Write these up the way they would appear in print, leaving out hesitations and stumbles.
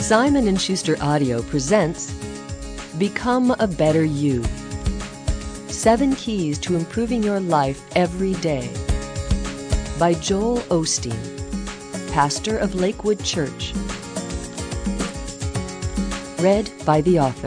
Simon & Schuster Audio presents Become a Better You. 7 Keys to Improving Your Life Every Day by Joel Osteen, pastor of Lakewood Church. Read by the author.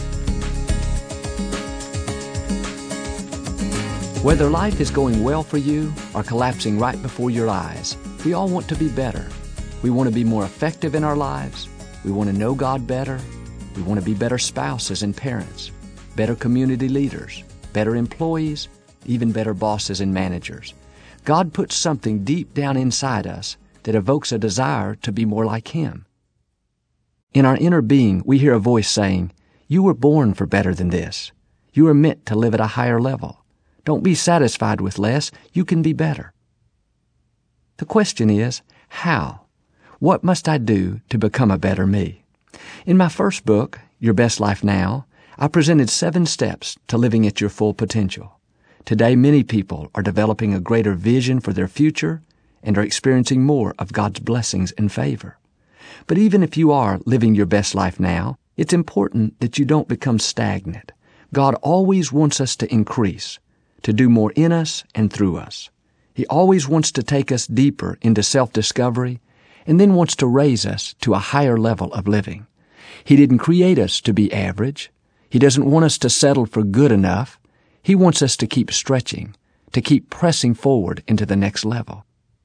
Whether life is going well for you or collapsing right before your eyes, we all want to be better. We want to be more effective in our lives. We want to know God better. We want to be better spouses and parents, better community leaders, better employees, even better bosses and managers. God puts something deep down inside us that evokes a desire to be more like Him. In our inner being, we hear a voice saying, "You were born for better than this. You are meant to live at a higher level. Don't be satisfied with less. You can be better." The question is, how? What must I do to become a better me? In my first book, Your Best Life Now, I presented 7 steps to living at your full potential. Today, many people are developing a greater vision for their future and are experiencing more of God's blessings and favor. But even if you are living your best life now, it's important that you don't become stagnant. God always wants us to increase, to do more in us and through us. He always wants to take us deeper into self-discovery and then wants to raise us to a higher level of living. He didn't create us to be average. He doesn't want us to settle for good enough. He wants us to keep stretching, to keep pressing forward into the next level.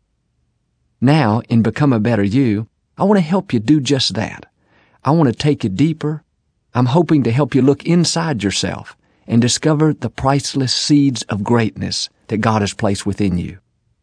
Now, in Become a Better You, I want to help you do just that. I want to take you deeper. I'm hoping to help you look inside yourself and discover the priceless seeds of greatness that God has placed within you.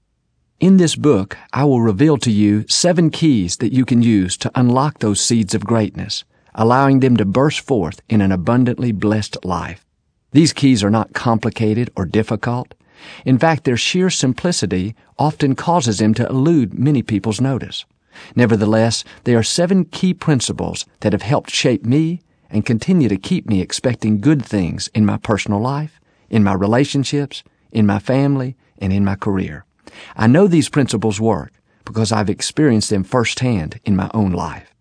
In this book, I will reveal to you 7 keys that you can use to unlock those seeds of greatness, allowing them to burst forth in an abundantly blessed life. These keys are not complicated or difficult. In fact, their sheer simplicity often causes them to elude many people's notice. Nevertheless, they are 7 key principles that have helped shape me and continue to keep me expecting good things in my personal life, in my relationships, in my family, and in my career. I know these principles work because I've experienced them firsthand in my own life.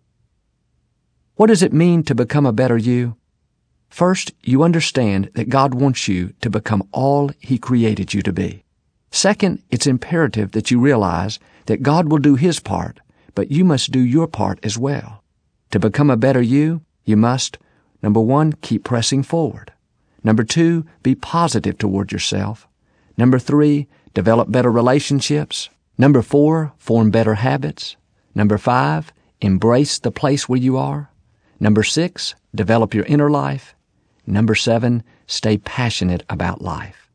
What does it mean to become a better you? First, you understand that God wants you to become all He created you to be. Second, it's imperative that you realize that God will do His part, but you must do your part as well. To become a better you must, number 1, keep pressing forward. Number 2, be positive toward yourself. Number 3, develop better relationships. Number 4, form better habits. Number 5, embrace the place where you are. Number 6, develop your inner life. Number 7, stay passionate about life.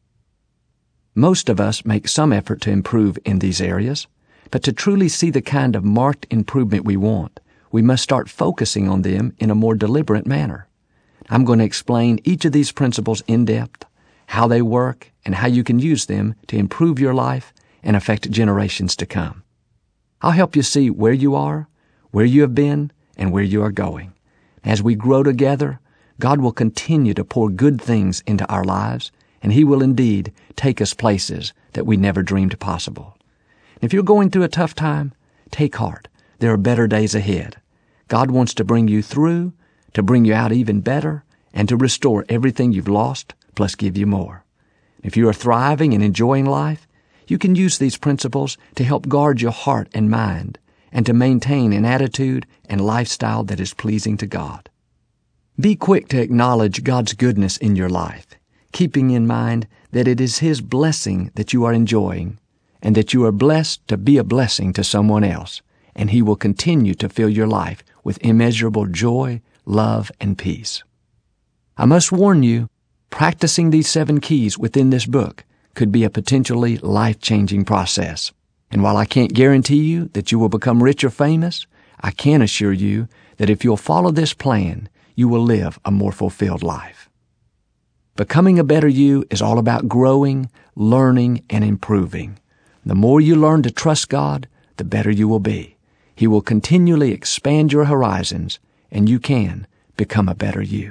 Most of us make some effort to improve in these areas, but to truly see the kind of marked improvement we want, we must start focusing on them in a more deliberate manner. I'm going to explain each of these principles in depth, how they work, and how you can use them to improve your life and affect generations to come. I'll help you see where you are, where you have been, and where you are going. As we grow together, God will continue to pour good things into our lives, and He will indeed take us places that we never dreamed possible. If you're going through a tough time, take heart. There are better days ahead. God wants to bring you through, to bring you out even better, and to restore everything you've lost, plus give you more. If you are thriving and enjoying life, you can use these principles to help guard your heart and mind, and to maintain an attitude and lifestyle that is pleasing to God. Be quick to acknowledge God's goodness in your life, keeping in mind that it is His blessing that you are enjoying, and that you are blessed to be a blessing to someone else, and He will continue to fill your life with immeasurable joy, love, and peace. I must warn you, practicing these 7 keys within this book could be a potentially life-changing process. And while I can't guarantee you that you will become rich or famous, I can assure you that if you'll follow this plan, you will live a more fulfilled life. Becoming a better you is all about growing, learning, and improving. The more you learn to trust God, the better you will be. He will continually expand your horizons, and you can become a better you.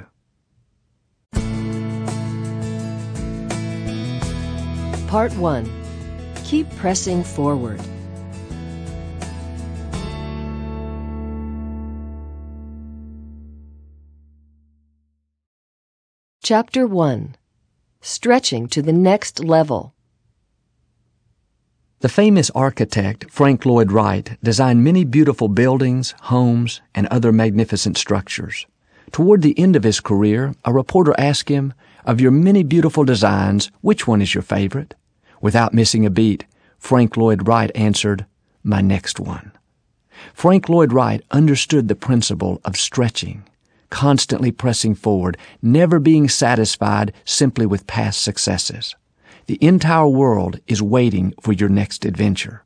Part 1. Keep pressing forward. Chapter 1. Stretching to the Next Level. The famous architect Frank Lloyd Wright designed many beautiful buildings, homes, and other magnificent structures. Toward the end of his career, a reporter asked him, "Of your many beautiful designs, which one is your favorite?" Without missing a beat, Frank Lloyd Wright answered, "My next one." Frank Lloyd Wright understood the principle of stretching, constantly pressing forward, never being satisfied simply with past successes. The entire world is waiting for your next adventure.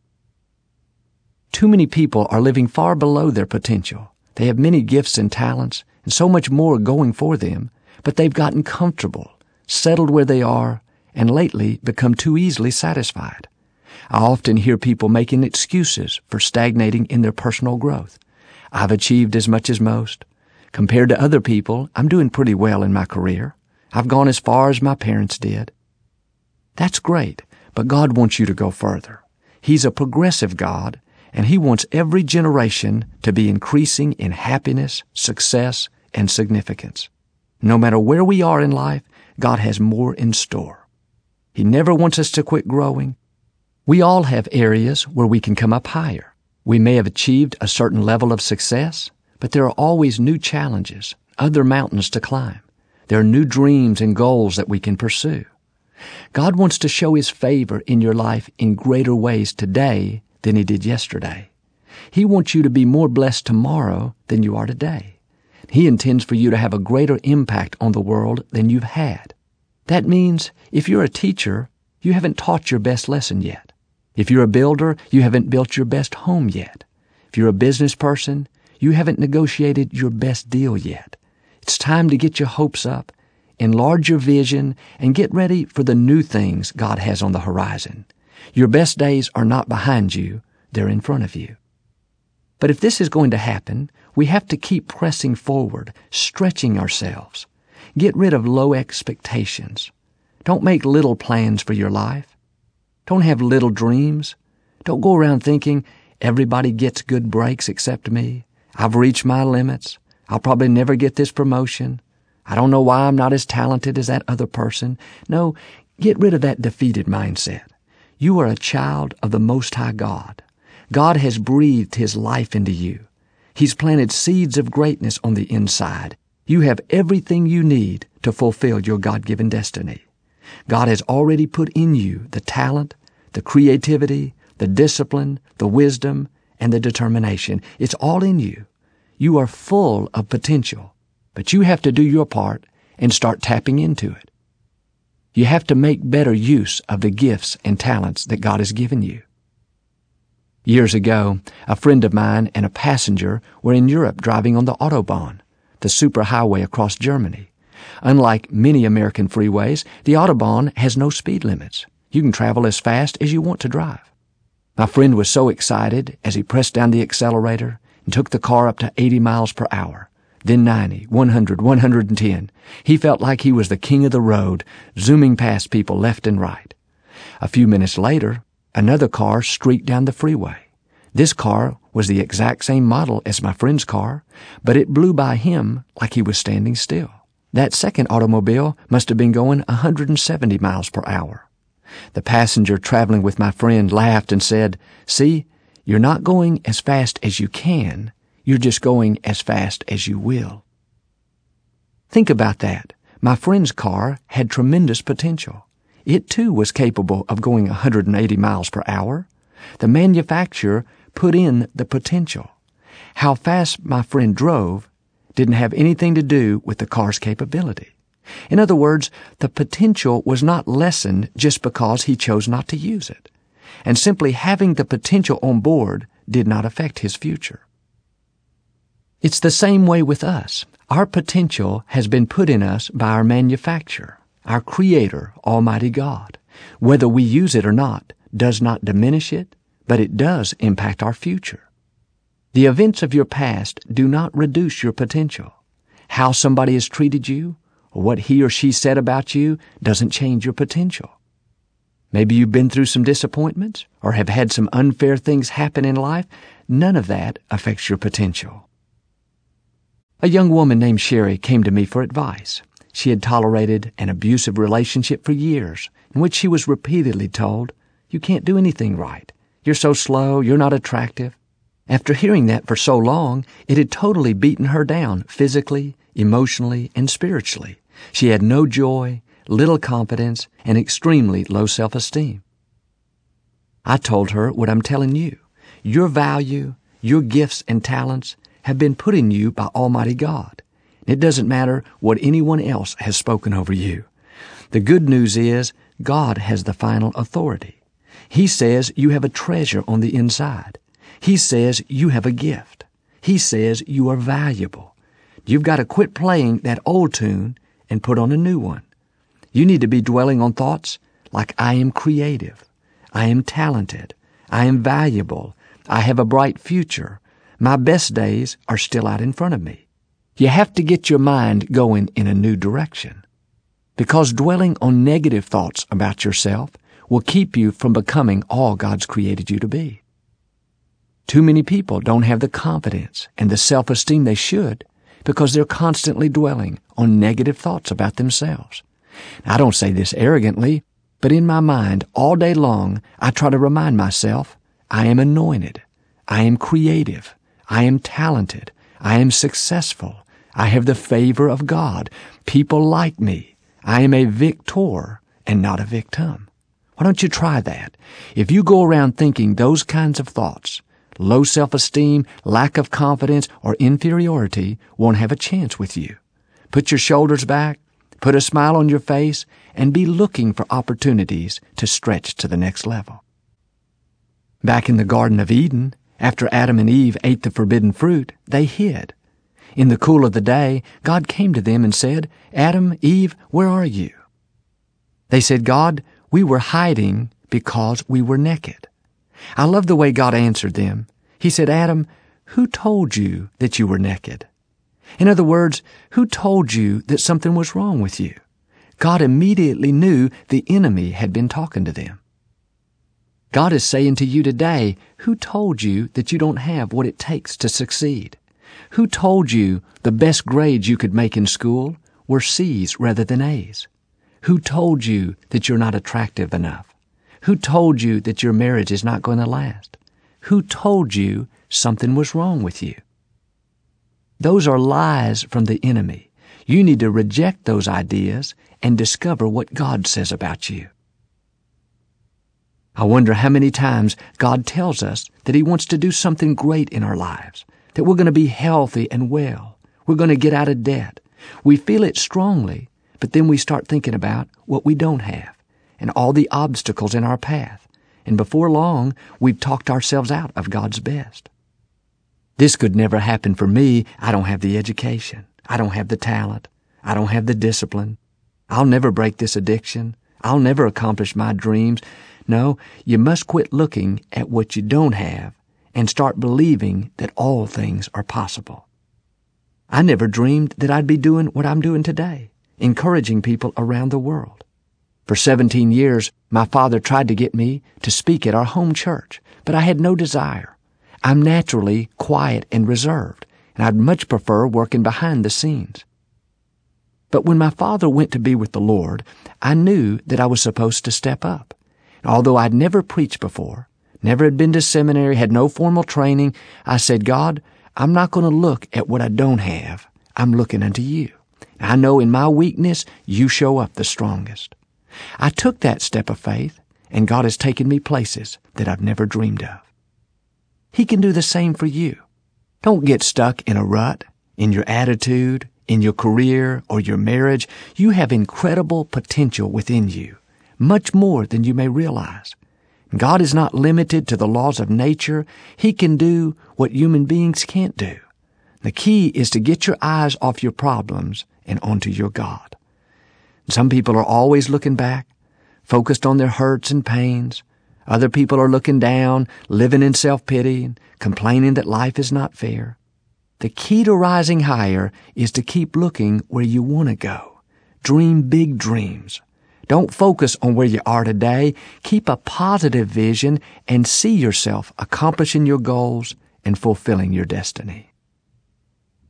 Too many people are living far below their potential. They have many gifts and talents and so much more going for them, but they've gotten comfortable, settled where they are, and lately become too easily satisfied. I often hear people making excuses for stagnating in their personal growth. I've achieved as much as most. Compared to other people, I'm doing pretty well in my career. I've gone as far as my parents did. That's great, but God wants you to go further. He's a progressive God, and He wants every generation to be increasing in happiness, success, and significance. No matter where we are in life, God has more in store. He never wants us to quit growing. We all have areas where we can come up higher. We may have achieved a certain level of success, but there are always new challenges, other mountains to climb. There are new dreams and goals that we can pursue. God wants to show His favor in your life in greater ways today than He did yesterday. He wants you to be more blessed tomorrow than you are today. He intends for you to have a greater impact on the world than you've had. That means if you're a teacher, you haven't taught your best lesson yet. If you're a builder, you haven't built your best home yet. If you're a business person, you haven't negotiated your best deal yet. It's time to get your hopes up, enlarge your vision, and get ready for the new things God has on the horizon. Your best days are not behind you, they're in front of you. But if this is going to happen, we have to keep pressing forward, stretching ourselves. Get rid of low expectations. Don't make little plans for your life. Don't have little dreams. Don't go around thinking, everybody gets good breaks except me. I've reached my limits. I'll probably never get this promotion. I don't know why I'm not as talented as that other person. No, get rid of that defeated mindset. You are a child of the Most High God. God has breathed His life into you. He's planted seeds of greatness on the inside. You have everything you need to fulfill your God-given destiny. God has already put in you the talent, the creativity, the discipline, the wisdom, and the determination. It's all in you. You are full of potential, but you have to do your part and start tapping into it. You have to make better use of the gifts and talents that God has given you. Years ago, a friend of mine and a passenger were in Europe driving on the Autobahn, the superhighway across Germany. Unlike many American freeways, the Autobahn has no speed limits. You can travel as fast as you want to drive. My friend was so excited as he pressed down the accelerator and took the car up to 80 miles per hour, then 90, 100, 110. He felt like he was the king of the road, zooming past people left and right. A few minutes later, another car streaked down the freeway. This car was the exact same model as my friend's car, but it blew by him like he was standing still. That second automobile must have been going 170 miles per hour. The passenger traveling with my friend laughed and said, "See, you're not going as fast as you can. You're just going as fast as you will." Think about that. My friend's car had tremendous potential. It too was capable of going 180 miles per hour. The manufacturer put in the potential. How fast my friend drove didn't have anything to do with the car's capability. In other words, the potential was not lessened just because he chose not to use it. And simply having the potential on board did not affect his future. It's the same way with us. Our potential has been put in us by our manufacturer, our Creator, Almighty God. Whether we use it or not does not diminish it, but it does impact our future. The events of your past do not reduce your potential. How somebody has treated you, or what he or she said about you, doesn't change your potential. Maybe you've been through some disappointments, or have had some unfair things happen in life. None of that affects your potential. A young woman named Sherry came to me for advice. She had tolerated an abusive relationship for years, in which she was repeatedly told, "You can't do anything right. You're so slow, you're not attractive." After hearing that for so long, it had totally beaten her down physically, emotionally, and spiritually. She had no joy, little confidence, and extremely low self-esteem. I told her what I'm telling you. Your value, your gifts and talents have been put in you by Almighty God. It doesn't matter what anyone else has spoken over you. The good news is God has the final authority. He says you have a treasure on the inside. He says you have a gift. He says you are valuable. You've got to quit playing that old tune and put on a new one. You need to be dwelling on thoughts like, I am creative, I am talented, I am valuable, I have a bright future, my best days are still out in front of me. You have to get your mind going in a new direction, because dwelling on negative thoughts about yourself will keep you from becoming all God's created you to be. Too many people don't have the confidence and the self-esteem they should because they're constantly dwelling on negative thoughts about themselves. I don't say this arrogantly, but in my mind all day long I try to remind myself I am anointed, I am creative, I am talented, I am successful, I have the favor of God, people like me, I am a victor and not a victim. Why don't you try that? If you go around thinking those kinds of thoughts, low self-esteem, lack of confidence, or inferiority won't have a chance with you. Put your shoulders back, put a smile on your face, and be looking for opportunities to stretch to the next level. Back in the Garden of Eden, after Adam and Eve ate the forbidden fruit, they hid. In the cool of the day, God came to them and said, "Adam, Eve, where are you?" They said, "God, we were hiding because we were naked." I love the way God answered them. He said, "Adam, who told you that you were naked?" In other words, who told you that something was wrong with you? God immediately knew the enemy had been talking to them. God is saying to you today, who told you that you don't have what it takes to succeed? Who told you the best grades you could make in school were C's rather than A's? Who told you that you're not attractive enough? Who told you that your marriage is not going to last? Who told you something was wrong with you? Those are lies from the enemy. You need to reject those ideas and discover what God says about you. I wonder how many times God tells us that He wants to do something great in our lives, that we're going to be healthy and well, we're going to get out of debt. We feel it strongly, but then we start thinking about what we don't have and all the obstacles in our path, and before long, we've talked ourselves out of God's best. This could never happen for me. I don't have the education. I don't have the talent. I don't have the discipline. I'll never break this addiction. I'll never accomplish my dreams. No, you must quit looking at what you don't have and start believing that all things are possible. I never dreamed that I'd be doing what I'm doing today, encouraging people around the world. For 17 years, my father tried to get me to speak at our home church, but I had no desire. I'm naturally quiet and reserved, and I'd much prefer working behind the scenes. But when my father went to be with the Lord, I knew that I was supposed to step up. Although I'd never preached before, never had been to seminary, had no formal training, I said, "God, I'm not going to look at what I don't have. I'm looking unto you. I know in my weakness, you show up the strongest." I took that step of faith, and God has taken me places that I've never dreamed of. He can do the same for you. Don't get stuck in a rut, in your attitude, in your career, or your marriage. You have incredible potential within you, much more than you may realize. God is not limited to the laws of nature. He can do what human beings can't do. The key is to get your eyes off your problems and onto your God. Some people are always looking back, focused on their hurts and pains. Other people are looking down, living in self-pity, and complaining that life is not fair. The key to rising higher is to keep looking where you want to go. Dream big dreams. Don't focus on where you are today. Keep a positive vision and see yourself accomplishing your goals and fulfilling your destiny.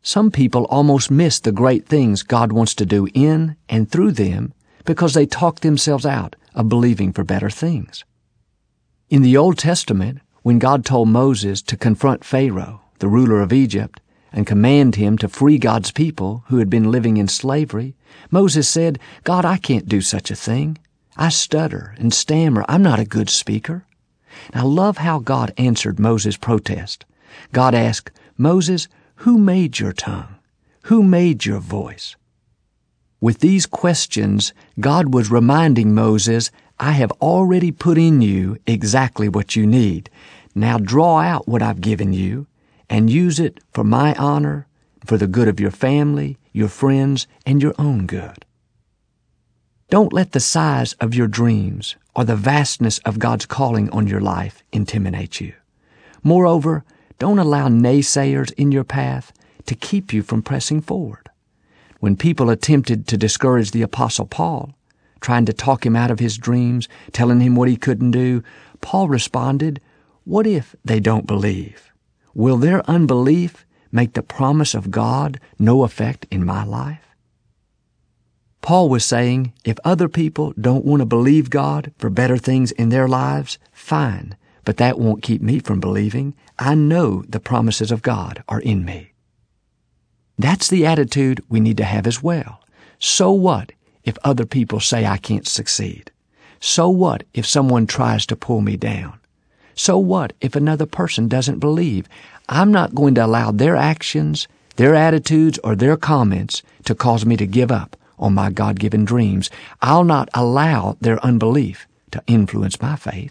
Some people almost miss the great things God wants to do in and through them because they talk themselves out of believing for better things. In the Old Testament, when God told Moses to confront Pharaoh, the ruler of Egypt, and command him to free God's people who had been living in slavery, Moses said, "God, I can't do such a thing. I stutter and stammer. I'm not a good speaker." And I love how God answered Moses' protest. God asked, "Moses, who made your tongue? Who made your voice?" With these questions, God was reminding Moses, "I have already put in you exactly what you need. Now draw out what I've given you and use it for my honor, for the good of your family, your friends, and your own good." Don't let the size of your dreams or the vastness of God's calling on your life intimidate you. Moreover, don't allow naysayers in your path to keep you from pressing forward. When people attempted to discourage the Apostle Paul, trying to talk him out of his dreams, telling him what he couldn't do, Paul responded, "What if they don't believe? Will their unbelief make the promise of God no effect in my life?" Paul was saying, if other people don't want to believe God for better things in their lives, fine, but that won't keep me from believing. I know the promises of God are in me. That's the attitude we need to have as well. So what if other people say I can't succeed? So what if someone tries to pull me down? So what if another person doesn't believe? I'm not going to allow their actions, their attitudes, or their comments to cause me to give up on my God-given dreams. I'll not allow their unbelief to influence my faith.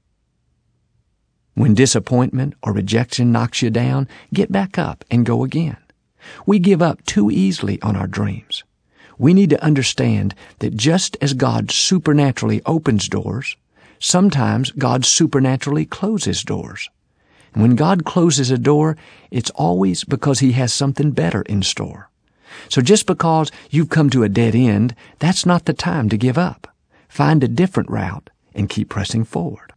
When disappointment or rejection knocks you down, get back up and go again. We give up too easily on our dreams. We need to understand that just as God supernaturally opens doors, sometimes God supernaturally closes doors. And when God closes a door, it's always because He has something better in store. So just because you've come to a dead end, that's not the time to give up. Find a different route and keep pressing forward.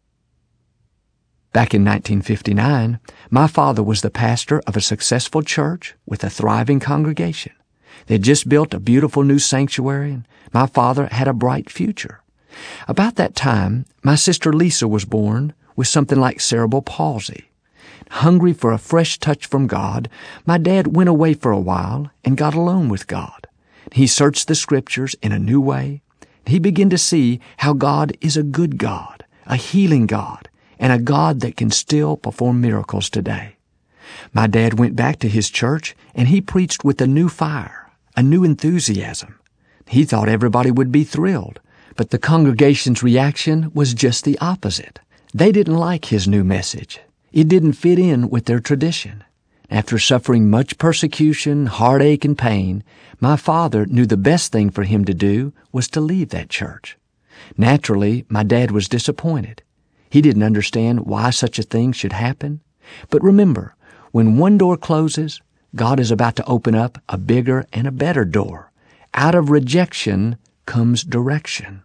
Back in 1959, my father was the pastor of a successful church with a thriving congregation. They had just built a beautiful new sanctuary, and my father had a bright future. About that time, my sister Lisa was born with something like cerebral palsy. Hungry for a fresh touch from God, my dad went away for a while and got alone with God. He searched the Scriptures in a new way. He began to see how God is a good God, a healing God, and a God that can still perform miracles today. My dad went back to his church, and he preached with a new fire, a new enthusiasm. He thought everybody would be thrilled, but the congregation's reaction was just the opposite. They didn't like his new message. It didn't fit in with their tradition. After suffering much persecution, heartache, and pain, my father knew the best thing for him to do was to leave that church. Naturally, my dad was disappointed. He didn't understand why such a thing should happen. But remember, when one door closes, God is about to open up a bigger and a better door. Out of rejection comes direction.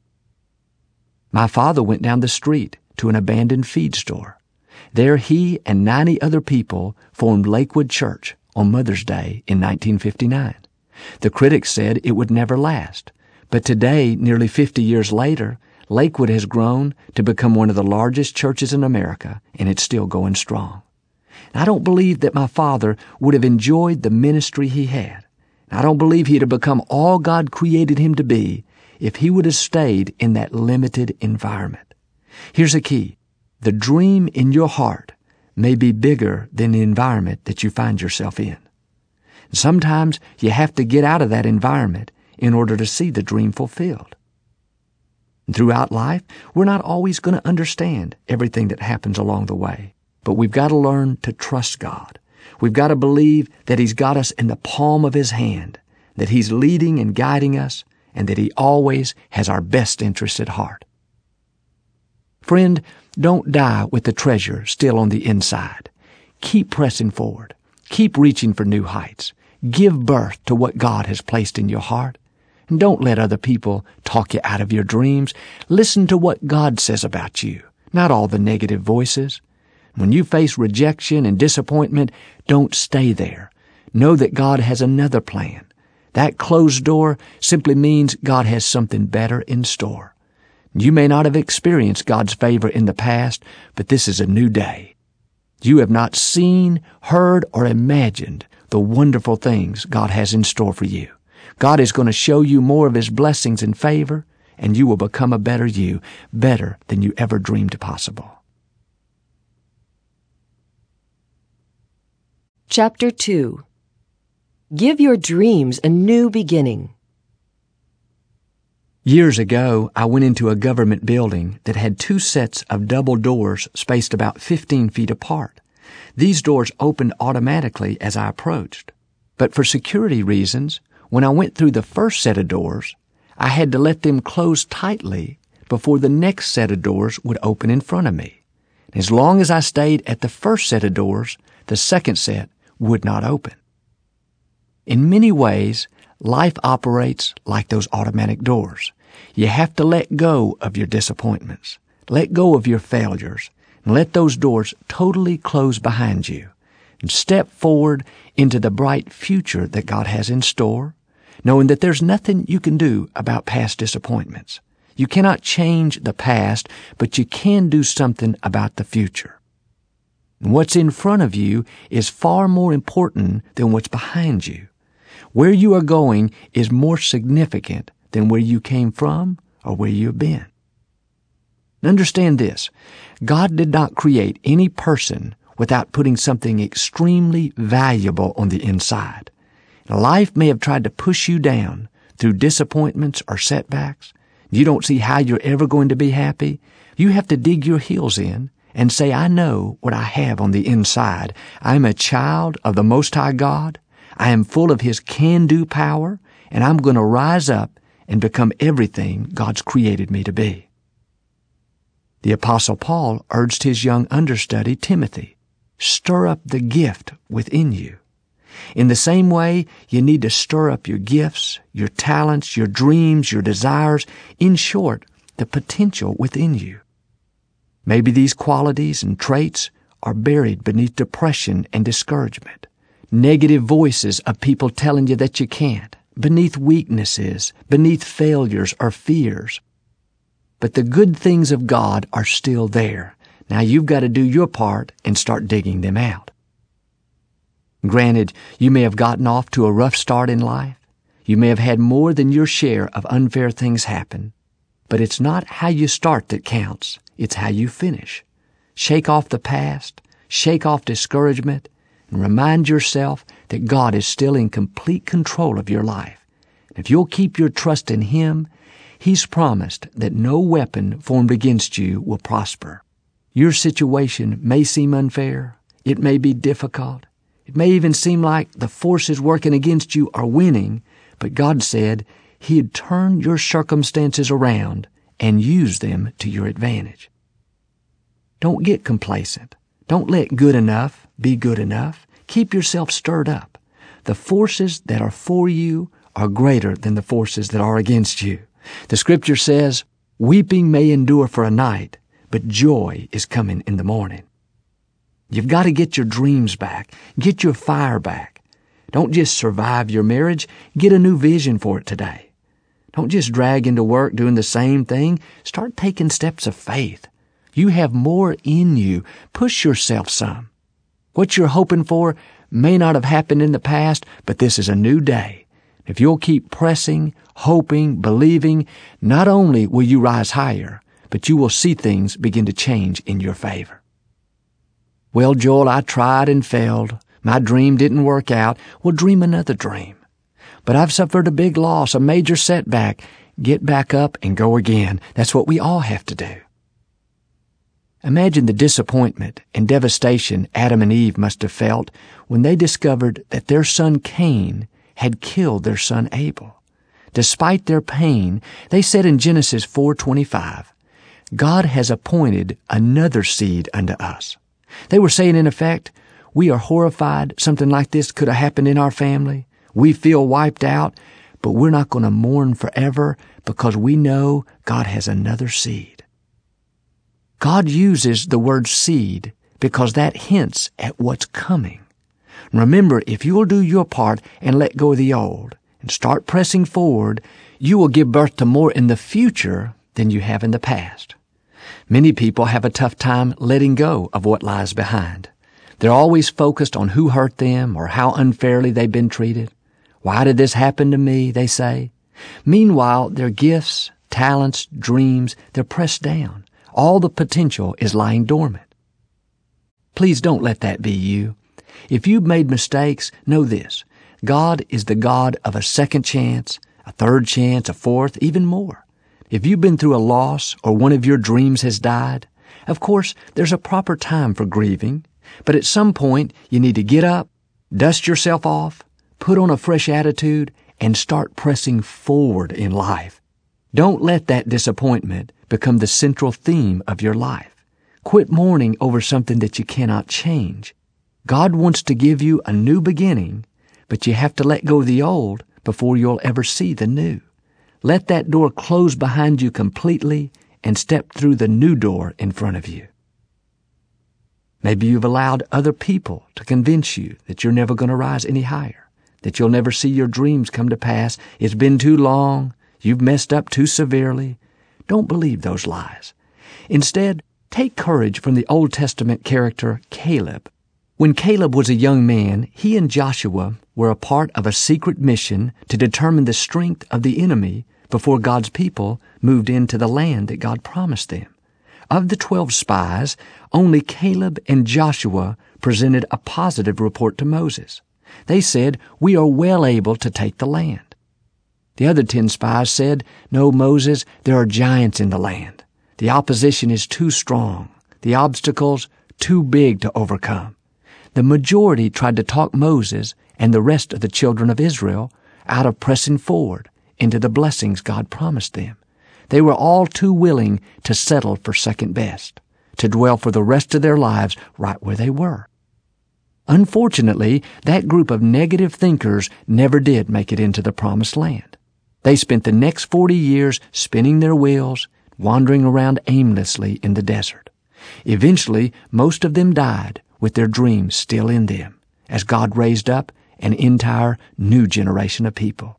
My father went down the street to an abandoned feed store. There he and 90 other people formed Lakewood Church on Mother's Day in 1959. The critics said it would never last, but today, nearly 50 years later, Lakewood has grown to become one of the largest churches in America, and it's still going strong. I don't believe that my father would have enjoyed the ministry he had. I don't believe he'd have become all God created him to be if he would have stayed in that limited environment. Here's the key. The dream in your heart may be bigger than the environment that you find yourself in. Sometimes you have to get out of that environment in order to see the dream fulfilled. And throughout life, we're not always going to understand everything that happens along the way, but we've got to learn to trust God. We've got to believe that He's got us in the palm of His hand, that He's leading and guiding us, and that He always has our best interests at heart. Friend, don't die with the treasure still on the inside. Keep pressing forward. Keep reaching for new heights. Give birth to what God has placed in your heart. And don't let other people talk you out of your dreams. Listen to what God says about you, not all the negative voices. When you face rejection and disappointment, don't stay there. Know that God has another plan. That closed door simply means God has something better in store. You may not have experienced God's favor in the past, but this is a new day. You have not seen, heard, or imagined the wonderful things God has in store for you. God is going to show you more of His blessings and favor, and you will become a better you, better than you ever dreamed possible. Chapter 2. Give your dreams a new beginning. Years ago, I went into a government building that had 2 sets of double doors spaced about 15 feet apart. These doors opened automatically as I approached. But for security reasons, when I went through the first set of doors, I had to let them close tightly before the next set of doors would open in front of me. As long as I stayed at the first set of doors, the second set would not open. In many ways, life operates like those automatic doors. You have to let go of your disappointments, let go of your failures, and let those doors totally close behind you, and step forward into the bright future that God has in store, knowing that there's nothing you can do about past disappointments. You cannot change the past, but you can do something about the future. And what's in front of you is far more important than what's behind you. Where you are going is more significant than where you came from or where you have been. Understand this, God did not create any person without putting something extremely valuable on the inside. Life may have tried to push you down through disappointments or setbacks. You don't see how you're ever going to be happy. You have to dig your heels in and say, I know what I have on the inside. I am a child of the Most High God. I am full of His can-do power, and I'm going to rise up and become everything God's created me to be. The Apostle Paul urged his young understudy, Timothy, stir up the gift within you. In the same way, you need to stir up your gifts, your talents, your dreams, your desires, in short, the potential within you. Maybe these qualities and traits are buried beneath depression and discouragement, negative voices of people telling you that you can't, beneath weaknesses, beneath failures or fears. But the good things of God are still there. Now you've got to do your part and start digging them out. Granted, you may have gotten off to a rough start in life. You may have had more than your share of unfair things happen. But it's not how you start that counts. It's how you finish. Shake off the past, shake off discouragement, and remind yourself that God is still in complete control of your life. If you'll keep your trust in Him, He's promised that no weapon formed against you will prosper. Your situation may seem unfair. It may be difficult. It may even seem like the forces working against you are winning, but God said He'd turn your circumstances around and use them to your advantage. Don't get complacent. Don't let good enough be good enough. Keep yourself stirred up. The forces that are for you are greater than the forces that are against you. The Scripture says, weeping may endure for a night, but joy is coming in the morning. You've got to get your dreams back. Get your fire back. Don't just survive your marriage. Get a new vision for it today. Don't just drag into work doing the same thing. Start taking steps of faith. You have more in you. Push yourself some. What you're hoping for may not have happened in the past, but this is a new day. If you'll keep pressing, hoping, believing, not only will you rise higher, but you will see things begin to change in your favor. Well, Joel, I tried and failed. My dream didn't work out. Well, dream another dream. But I've suffered a big loss, a major setback. Get back up and go again. That's what we all have to do. Imagine the disappointment and devastation Adam and Eve must have felt when they discovered that their son Cain had killed their son Abel. Despite their pain, they said in Genesis 4:25, God has appointed another seed unto us. They were saying, in effect, we are horrified something like this could have happened in our family. We feel wiped out, but we're not going to mourn forever because we know God has another seed. God uses the word seed because that hints at what's coming. Remember, if you'll do your part and let go of the old and start pressing forward, you will give birth to more in the future than you have in the past. Many people have a tough time letting go of what lies behind. They're always focused on who hurt them or how unfairly they've been treated. Why did this happen to me, they say. Meanwhile, their gifts, talents, dreams, they're pressed down. All the potential is lying dormant. Please don't let that be you. If you've made mistakes, know this. God is the God of a second chance, a third chance, a fourth, even more. If you've been through a loss or one of your dreams has died, of course, there's a proper time for grieving, but at some point you need to get up, dust yourself off, put on a fresh attitude, and start pressing forward in life. Don't let that disappointment become the central theme of your life. Quit mourning over something that you cannot change. God wants to give you a new beginning, but you have to let go of the old before you'll ever see the new. Let that door close behind you completely and step through the new door in front of you. Maybe you've allowed other people to convince you that you're never going to rise any higher, that you'll never see your dreams come to pass. It's been too long. You've messed up too severely. Don't believe those lies. Instead, take courage from the Old Testament character Caleb. When Caleb was a young man, he and Joshua were a part of a secret mission to determine the strength of the enemy before God's people moved into the land that God promised them. Of the 12 spies, only Caleb and Joshua presented a positive report to Moses. They said, "We are well able to take the land." The other 10 spies said, "No, Moses, there are giants in the land. The opposition is too strong. The obstacles too big to overcome." The majority tried to talk Moses and the rest of the children of Israel out of pressing forward into the blessings God promised them. They were all too willing to settle for second best, to dwell for the rest of their lives right where they were. Unfortunately, that group of negative thinkers never did make it into the promised land. They spent the next 40 years spinning their wheels, wandering around aimlessly in the desert. Eventually, most of them died with their dreams still in them, as God raised up an entire new generation of people.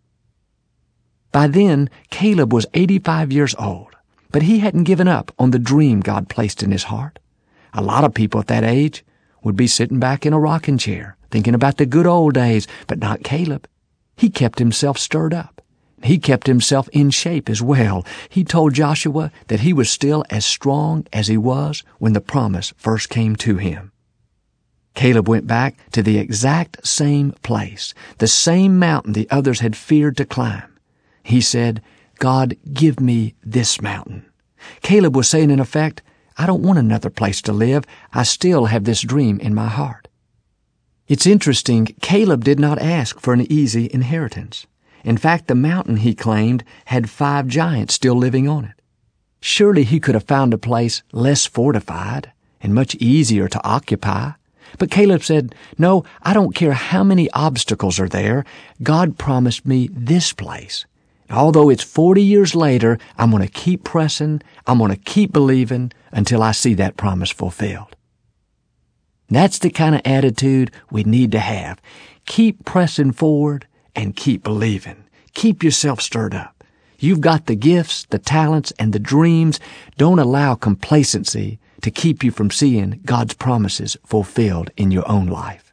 By then, Caleb was 85 years old, but he hadn't given up on the dream God placed in his heart. A lot of people at that age would be sitting back in a rocking chair, thinking about the good old days, but not Caleb. He kept himself stirred up. He kept himself in shape as well. He told Joshua that he was still as strong as he was when the promise first came to him. Caleb went back to the exact same place, the same mountain the others had feared to climb. He said, "God, give me this mountain." Caleb was saying, in effect, I don't want another place to live. I still have this dream in my heart. It's interesting, Caleb did not ask for an easy inheritance. In fact, the mountain, he claimed, had 5 giants still living on it. Surely he could have found a place less fortified and much easier to occupy. But Caleb said, "No, I don't care how many obstacles are there. God promised me this place. Although it's 40 years later, I'm going to keep pressing, I'm going to keep believing until I see that promise fulfilled." That's the kind of attitude we need to have. Keep pressing forward and keep believing. Keep yourself stirred up. You've got the gifts, the talents, and the dreams. Don't allow complacency to keep you from seeing God's promises fulfilled in your own life.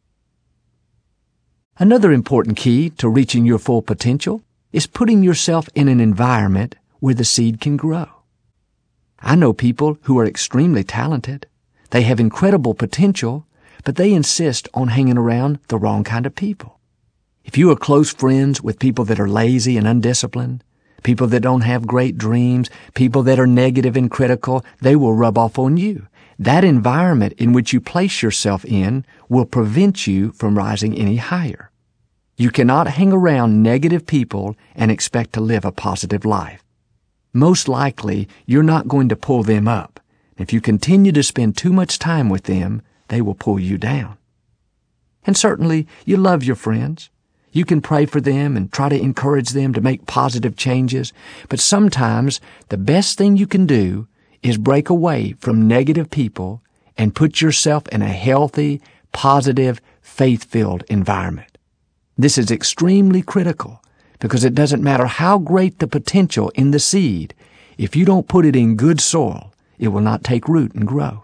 Another important key to reaching your full potential is putting yourself in an environment where the seed can grow. I know people who are extremely talented. They have incredible potential, but they insist on hanging around the wrong kind of people. If you are close friends with people that are lazy and undisciplined, people that don't have great dreams, people that are negative and critical, they will rub off on you. That environment in which you place yourself in will prevent you from rising any higher. You cannot hang around negative people and expect to live a positive life. Most likely, you're not going to pull them up. If you continue to spend too much time with them, they will pull you down. And certainly, you love your friends. You can pray for them and try to encourage them to make positive changes, but sometimes the best thing you can do is break away from negative people and put yourself in a healthy, positive, faith-filled environment. This is extremely critical because it doesn't matter how great the potential in the seed. If you don't put it in good soil, it will not take root and grow.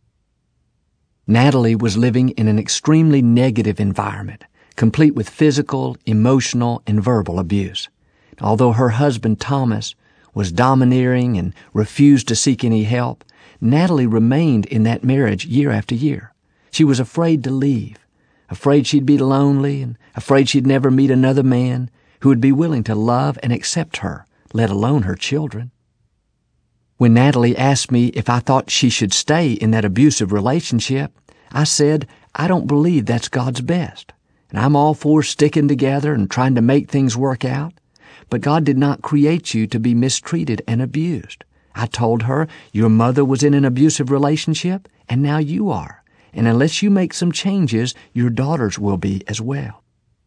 Natalie was living in an extremely negative environment, complete with physical, emotional, and verbal abuse. Although her husband, Thomas, was domineering and refused to seek any help, Natalie remained in that marriage year after year. She was afraid to leave, afraid she'd be lonely, and afraid she'd never meet another man who would be willing to love and accept her, let alone her children. When Natalie asked me if I thought she should stay in that abusive relationship, I said, I don't believe that's God's best, and I'm all for sticking together and trying to make things work out, but God did not create you to be mistreated and abused. I told her, your mother was in an abusive relationship, and now you are, and unless you make some changes, your daughters will be as well.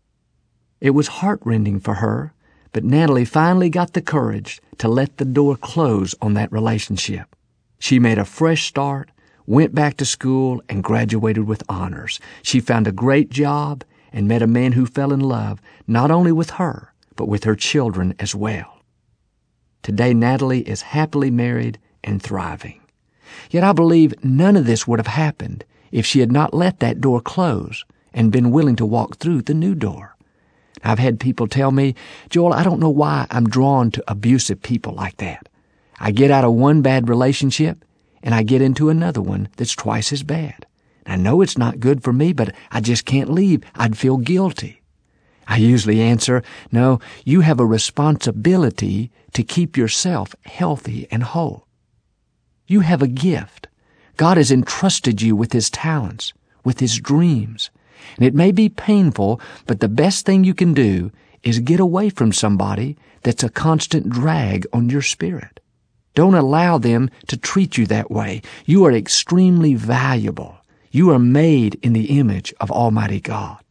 It was heartrending for her, but Natalie finally got the courage to let the door close on that relationship. She made a fresh start, went back to school, and graduated with honors. She found a great job and met a man who fell in love not only with her, but with her children as well. Today, Natalie is happily married and thriving. Yet I believe none of this would have happened if she had not let that door close and been willing to walk through the new door. I've had people tell me, Joel, I don't know why I'm drawn to abusive people like that. I get out of one bad relationship and I get into another one that's twice as bad. I know it's not good for me, but I just can't leave. I'd feel guilty. I usually answer, no, you have a responsibility to keep yourself healthy and whole. You have a gift. God has entrusted you with His talents, with His dreams. And it may be painful, but the best thing you can do is get away from somebody that's a constant drag on your spirit. Don't allow them to treat you that way. You are extremely valuable. You are made in the image of Almighty God.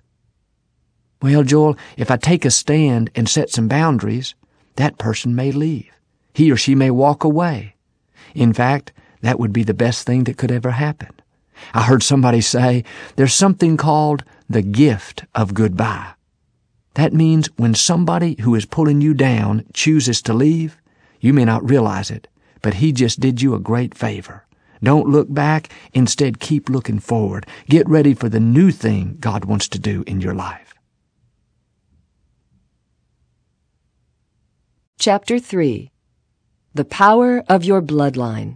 Well, Joel, if I take a stand and set some boundaries, that person may leave. He or she may walk away. In fact, that would be the best thing that could ever happen. I heard somebody say, there's something called the gift of goodbye. That means when somebody who is pulling you down chooses to leave, you may not realize it, but he just did you a great favor. Don't look back. Instead, keep looking forward. Get ready for the new thing God wants to do in your life. Chapter 3. The Power of Your Bloodline.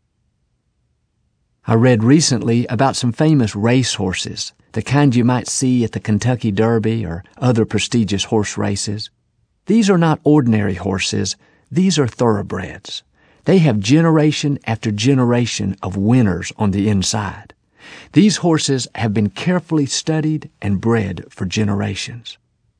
I read recently about some famous race horses, the kind you might see at the Kentucky Derby or other prestigious horse races. These are not ordinary horses. These are thoroughbreds. They have generation after generation of winners on the inside. These horses have been carefully studied and bred for generations.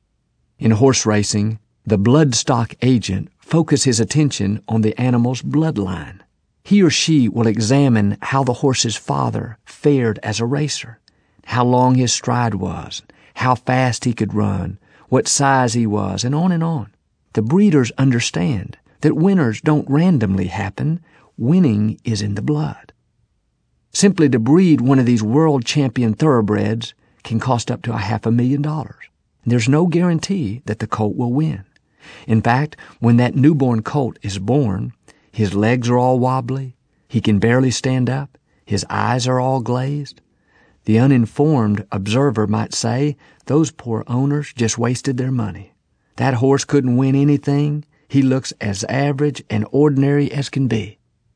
In horse racing, the bloodstock agent focuses his attention on the animal's bloodline. He or she will examine how the horse's father fared as a racer, how long his stride was, how fast he could run, what size he was, and on and on. The breeders understand that winners don't randomly happen. Winning is in the blood. Simply to breed one of these world champion thoroughbreds can cost up to $500,000. There's no guarantee that the colt will win. In fact, when that newborn colt is born, his legs are all wobbly, he can barely stand up, his eyes are all glazed. The uninformed observer might say, those poor owners just wasted their money. That horse couldn't win anything. He looks as average and ordinary as can be.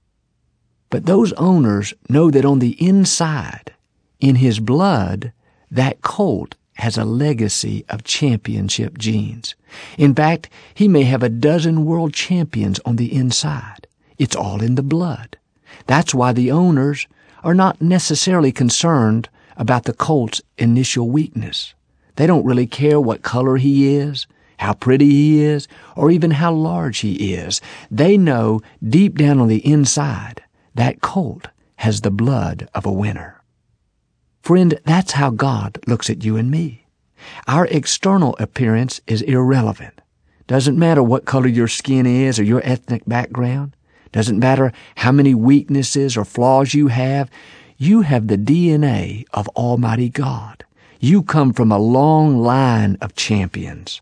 But those owners know that on the inside, in his blood, that colt has a legacy of championship genes. In fact, he may have a dozen world champions on the inside. It's all in the blood. That's why the owners are not necessarily concerned about the colt's initial weakness. They don't really care what color he is, how pretty he is, or even how large he is. They know deep down on the inside that colt has the blood of a winner. Friend, that's how God looks at you and me. Our external appearance is irrelevant. Doesn't matter what color your skin is or your ethnic background. Doesn't matter how many weaknesses or flaws you have. you have the DNA of Almighty God. You come from a long line of champions.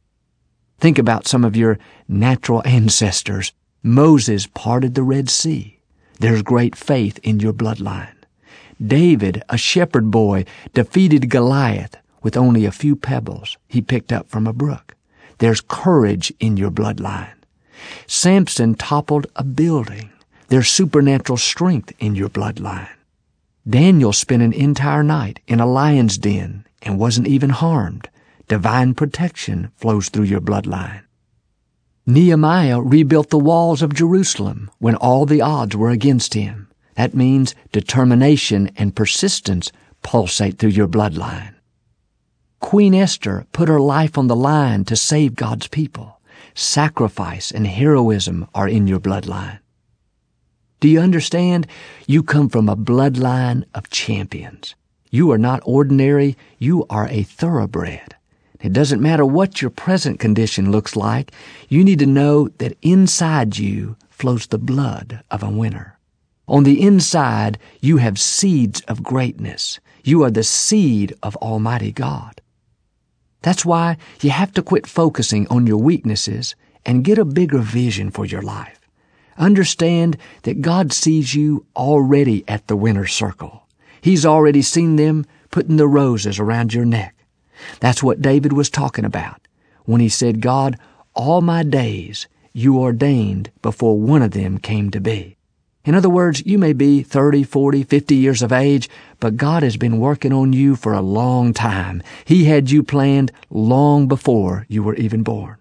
Think about some of your natural ancestors. Moses parted the Red Sea. There's great faith in your bloodline. David, a shepherd boy, defeated Goliath with only a few pebbles he picked up from a brook. There's courage in your bloodline. Samson toppled a building. There's supernatural strength in your bloodline. Daniel spent an entire night in a lion's den and wasn't even harmed. Divine protection flows through your bloodline. Nehemiah rebuilt the walls of Jerusalem when all the odds were against him. That means determination and persistence pulsate through your bloodline. Queen Esther put her life on the line to save God's people. Sacrifice and heroism are in your bloodline. Do you understand? You come from a bloodline of champions. You are not ordinary. You are a thoroughbred. It doesn't matter what your present condition looks like. You need to know that inside you flows the blood of a winner. On the inside, you have seeds of greatness. You are the seed of Almighty God. That's why you have to quit focusing on your weaknesses and get a bigger vision for your life. Understand that God sees you already at the winner's circle. He's already seen them putting the roses around your neck. That's what David was talking about when he said, God, all my days you ordained before one of them came to be. In other words, you may be 30, 40, 50 years of age, but God has been working on you for a long time. He had you planned long before you were even born.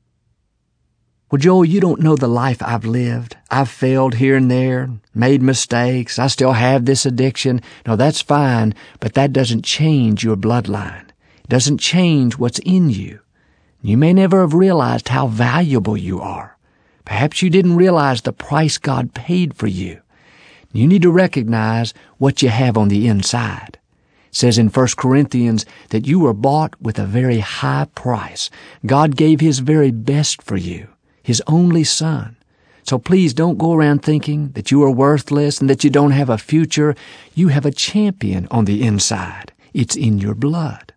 Well, Joel, you don't know the life I've lived. I've failed here and there, made mistakes. I still have this addiction. No, that's fine, but that doesn't change your bloodline. It doesn't change what's in you. You may never have realized how valuable you are. Perhaps you didn't realize the price God paid for you. You need to recognize what you have on the inside. It says in 1 Corinthians that you were bought with a very high price. God gave His very best for you, His only Son. So please don't go around thinking that you are worthless and that you don't have a future. You have a champion on the inside. It's in your blood.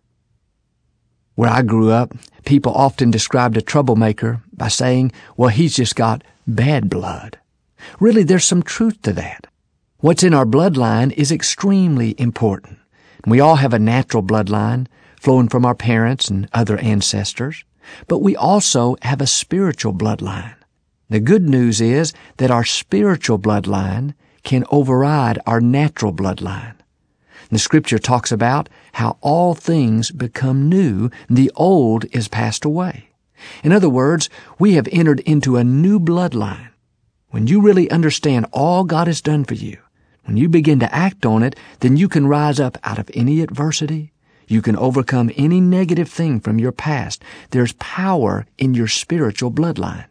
Where I grew up, people often described a troublemaker by saying, well, he's just got bad blood. Really, there's some truth to that. What's in our bloodline is extremely important. We all have a natural bloodline flowing from our parents and other ancestors, but we also have a spiritual bloodline. The good news is that our spiritual bloodline can override our natural bloodline. The Scripture talks about how all things become new, and the old is passed away. In other words, we have entered into a new bloodline. When you really understand all God has done for you, when you begin to act on it, then you can rise up out of any adversity. You can overcome any negative thing from your past. There's power in your spiritual bloodline.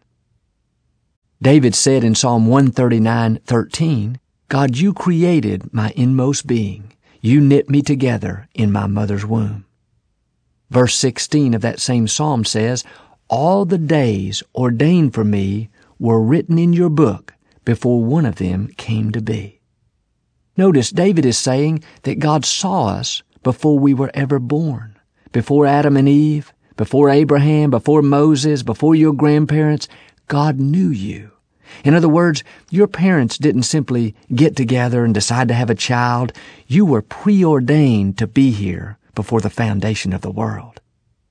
David said in Psalm 139:13, God, you created my inmost being. You knit me together in my mother's womb. Verse 16 of that same psalm says, all the days ordained for me were written in your book before one of them came to be. Notice David is saying that God saw us before we were ever born, before Adam and Eve, before Abraham, before Moses, before your grandparents. God knew you. In other words, your parents didn't simply get together and decide to have a child. You were preordained to be here before the foundation of the world.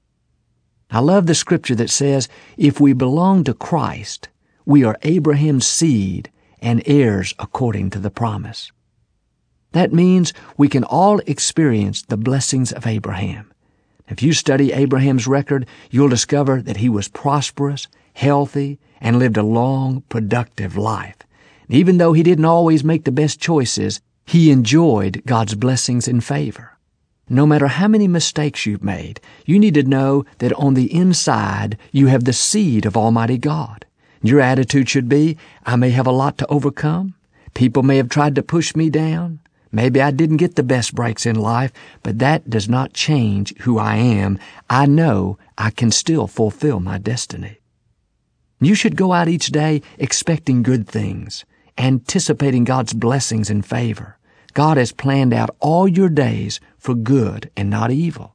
I love the scripture that says, if we belong to Christ, we are Abraham's seed and heirs according to the promise. That means we can all experience the blessings of Abraham. If you study Abraham's record, you'll discover that he was prosperous, healthy, and lived a long, productive life. Even though he didn't always make the best choices, he enjoyed God's blessings and favor. No matter how many mistakes you've made, you need to know that on the inside you have the seed of Almighty God. Your attitude should be, I may have a lot to overcome. People may have tried to push me down. Maybe I didn't get the best breaks in life, but that does not change who I am. I know I can still fulfill my destiny. You should go out each day expecting good things, anticipating God's blessings and favor. God has planned out all your days for good and not evil.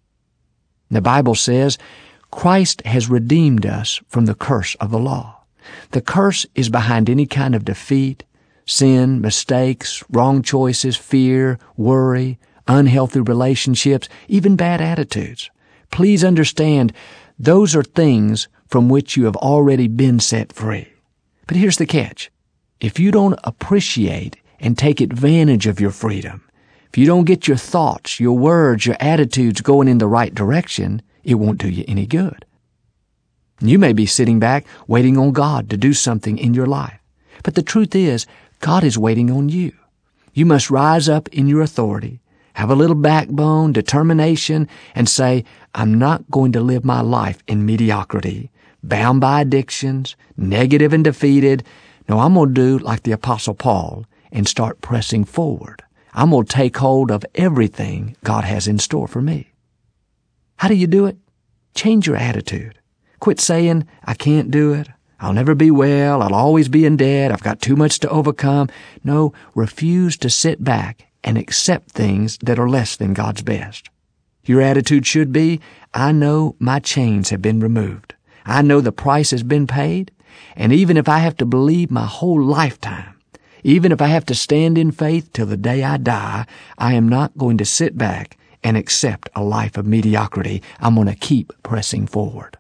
The Bible says, Christ has redeemed us from the curse of the law. The curse is behind any kind of defeat, sin, mistakes, wrong choices, fear, worry, unhealthy relationships, even bad attitudes. Please understand, those are things from which you have already been set free. But here's the catch. If you don't appreciate and take advantage of your freedom, if you don't get your thoughts, your words, your attitudes going in the right direction, it won't do you any good. You may be sitting back waiting on God to do something in your life. But the truth is, God is waiting on you. You must rise up in your authority, have a little backbone, determination, and say, I'm not going to live my life in mediocrity, bound by addictions, negative and defeated. No, I'm going to do like the Apostle Paul and start pressing forward. I'm going to take hold of everything God has in store for me. How do you do it? Change your attitude. Quit saying, I can't do it. I'll never be well. I'll always be in debt. I've got too much to overcome. No, refuse to sit back and accept things that are less than God's best. Your attitude should be, I know my chains have been removed. I know the price has been paid. And even if I have to believe my whole lifetime, even if I have to stand in faith till the day I die, I am not going to sit back and accept a life of mediocrity. I'm going to keep pressing forward.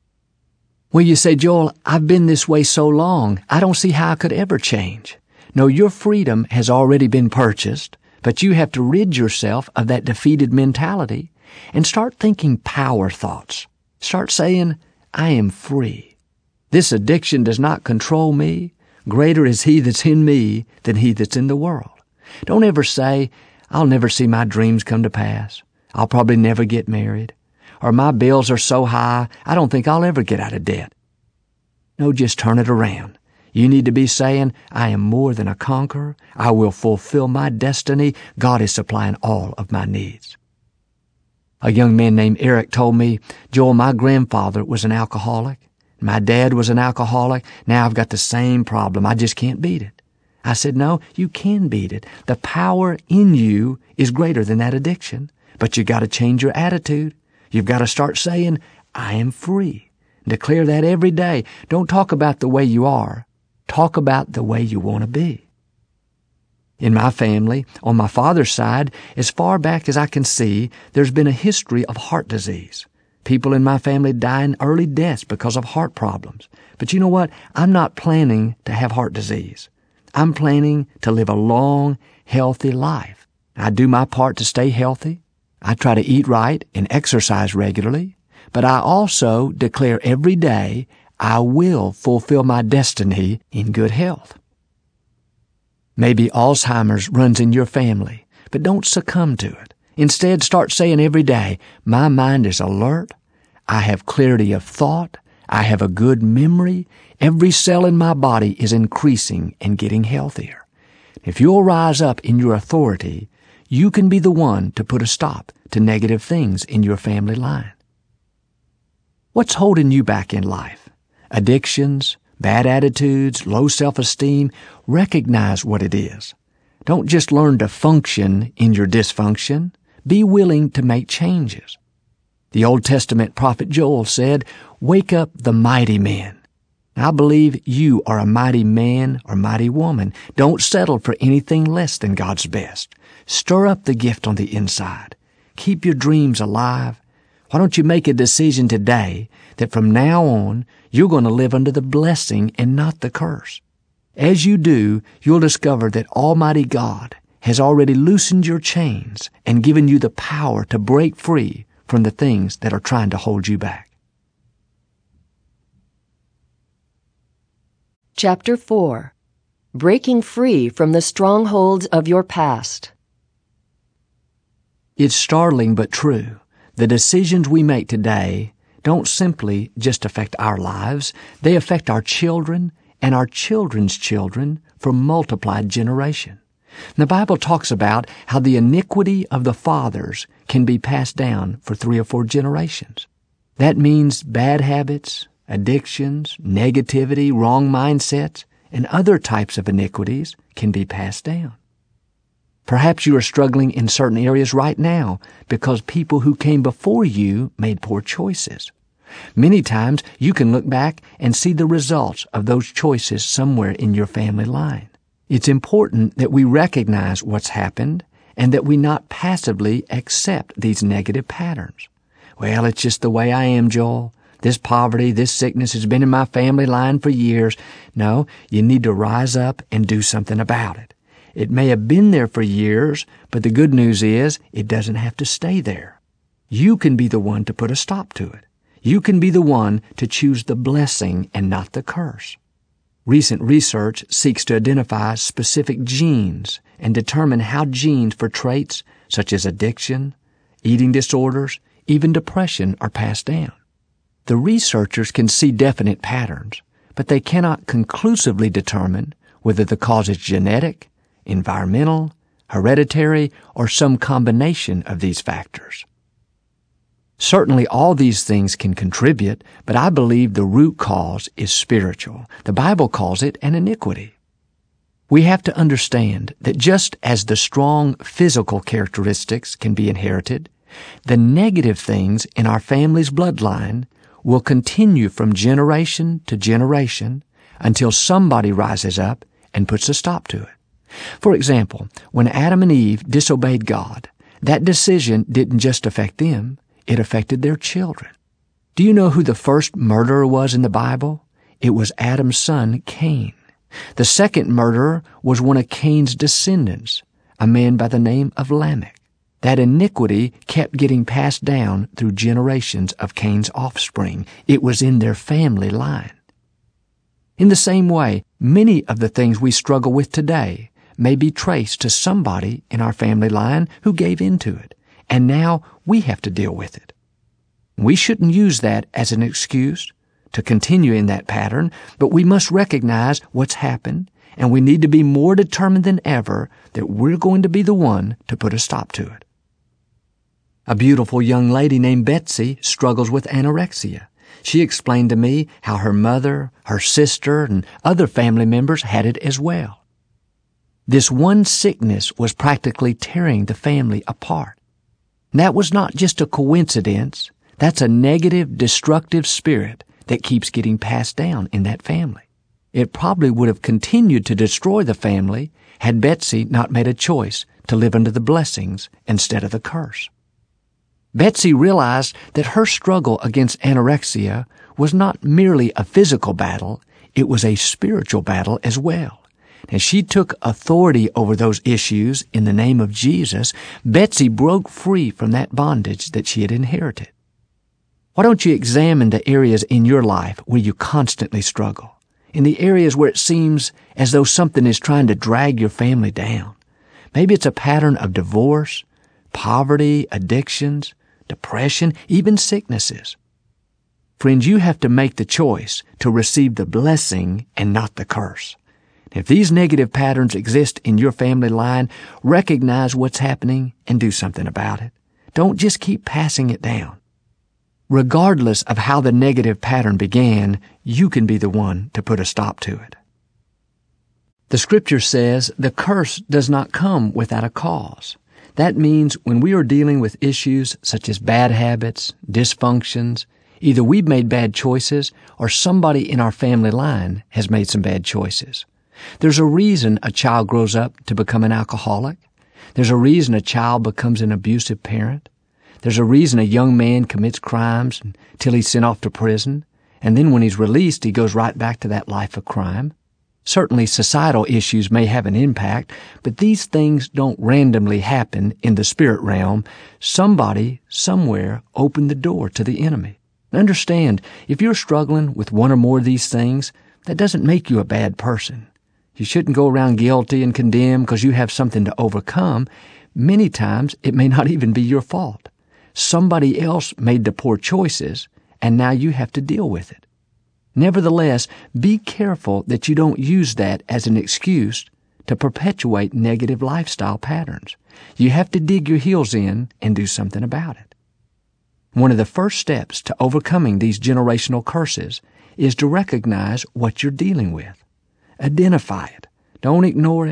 Well, you say, Joel, I've been this way so long, I don't see how I could ever change. No, your freedom has already been purchased, but you have to rid yourself of that defeated mentality and start thinking power thoughts. Start saying, I am free. This addiction does not control me. Greater is He that's in me than he that's in the world. Don't ever say, I'll never see my dreams come to pass. I'll probably never get married. Or my bills are so high, I don't think I'll ever get out of debt. No, just turn it around. You need to be saying, I am more than a conqueror. I will fulfill my destiny. God is supplying all of my needs. A young man named Eric told me, Joel, my grandfather was an alcoholic. My dad was an alcoholic. Now I've got the same problem. I just can't beat it. I said, no, you can beat it. The power in you is greater than that addiction. But you got to change your attitude. You've got to start saying, I am free. Declare that every day. Don't talk about the way you are. Talk about the way you want to be. In my family, on my father's side, as far back as I can see, there's been a history of heart disease. People in my family die in early deaths because of heart problems. But you know what? I'm not planning to have heart disease. I'm planning to live a long, healthy life. I do my part to stay healthy. I try to eat right and exercise regularly. But I also declare every day I will fulfill my destiny in good health. Maybe Alzheimer's runs in your family, but don't succumb to it. Instead, start saying every day, my mind is alert, I have clarity of thought, I have a good memory, every cell in my body is increasing and getting healthier. If you'll rise up in your authority, you can be the one to put a stop to negative things in your family line. What's holding you back in life? Addictions, bad attitudes, low self-esteem? Recognize what it is. Don't just learn to function in your dysfunction. Be willing to make changes. The Old Testament prophet Joel said, wake up the mighty men. I believe you are a mighty man or mighty woman. Don't settle for anything less than God's best. Stir up the gift on the inside. Keep your dreams alive. Why don't you make a decision today that from now on you're going to live under the blessing and not the curse? As you do, you'll discover that Almighty God has already loosened your chains and given you the power to break free from the things that are trying to hold you back. Chapter 4. Breaking Free from the Strongholds of Your Past. It's startling but true. The decisions we make today don't simply just affect our lives. They affect our children and our children's children for multiplied generation. The Bible talks about how the iniquity of the fathers can be passed down for 3 or 4 generations. That means bad habits, addictions, negativity, wrong mindsets, and other types of iniquities can be passed down. Perhaps you are struggling in certain areas right now because people who came before you made poor choices. Many times you can look back and see the results of those choices somewhere in your family line. It's important that we recognize what's happened and that we not passively accept these negative patterns. Well, it's just the way I am, Joel. This poverty, this sickness has been in my family line for years. No, you need to rise up and do something about it. It may have been there for years, but the good news is it doesn't have to stay there. You can be the one to put a stop to it. You can be the one to choose the blessing and not the curse. Recent research seeks to identify specific genes and determine how genes for traits such as addiction, eating disorders, even depression are passed down. The researchers can see definite patterns, but they cannot conclusively determine whether the cause is genetic, environmental, hereditary, or some combination of these factors. Certainly all these things can contribute, but I believe the root cause is spiritual. The Bible calls it an iniquity. We have to understand that just as the strong physical characteristics can be inherited, the negative things in our family's bloodline will continue from generation to generation until somebody rises up and puts a stop to it. For example, when Adam and Eve disobeyed God, that decision didn't just affect them, it affected their children. Do you know who the first murderer was in the Bible? It was Adam's son, Cain. The second murderer was one of Cain's descendants, a man by the name of Lamech. That iniquity kept getting passed down through generations of Cain's offspring. It was in their family line. In the same way, many of the things we struggle with today may be traced to somebody in our family line who gave into it, and now we have to deal with it. We shouldn't use that as an excuse to continue in that pattern, but we must recognize what's happened, and we need to be more determined than ever that we're going to be the one to put a stop to it. A beautiful young lady named Betsy struggles with anorexia. She explained to me how her mother, her sister, and other family members had it as well. This one sickness was practically tearing the family apart. That was not just a coincidence. That's a negative, destructive spirit that keeps getting passed down in that family. It probably would have continued to destroy the family had Betsy not made a choice to live under the blessings instead of the curse. Betsy realized that her struggle against anorexia was not merely a physical battle, it was a spiritual battle as well. As she took authority over those issues in the name of Jesus, Betsy broke free from that bondage that she had inherited. Why don't you examine the areas in your life where you constantly struggle, in the areas where it seems as though something is trying to drag your family down? Maybe it's a pattern of divorce, poverty, addictions, depression, even sicknesses. Friends, you have to make the choice to receive the blessing and not the curse. If these negative patterns exist in your family line, recognize what's happening and do something about it. Don't just keep passing it down. Regardless of how the negative pattern began, you can be the one to put a stop to it. The Scripture says the curse does not come without a cause. That means when we are dealing with issues such as bad habits, dysfunctions, either we've made bad choices or somebody in our family line has made some bad choices. There's a reason a child grows up to become an alcoholic. There's a reason a child becomes an abusive parent. There's a reason a young man commits crimes until he's sent off to prison, and then when he's released, he goes right back to that life of crime. Certainly societal issues may have an impact, but these things don't randomly happen in the spirit realm. Somebody, somewhere, opened the door to the enemy. Understand, if you're struggling with one or more of these things, that doesn't make you a bad person. You shouldn't go around guilty and condemn because you have something to overcome. Many times, it may not even be your fault. Somebody else made the poor choices, and now you have to deal with it. Nevertheless, be careful that you don't use that as an excuse to perpetuate negative lifestyle patterns. You have to dig your heels in and do something about it. One of the first steps to overcoming these generational curses is to recognize what you're dealing with. Identify it. Don't ignore it.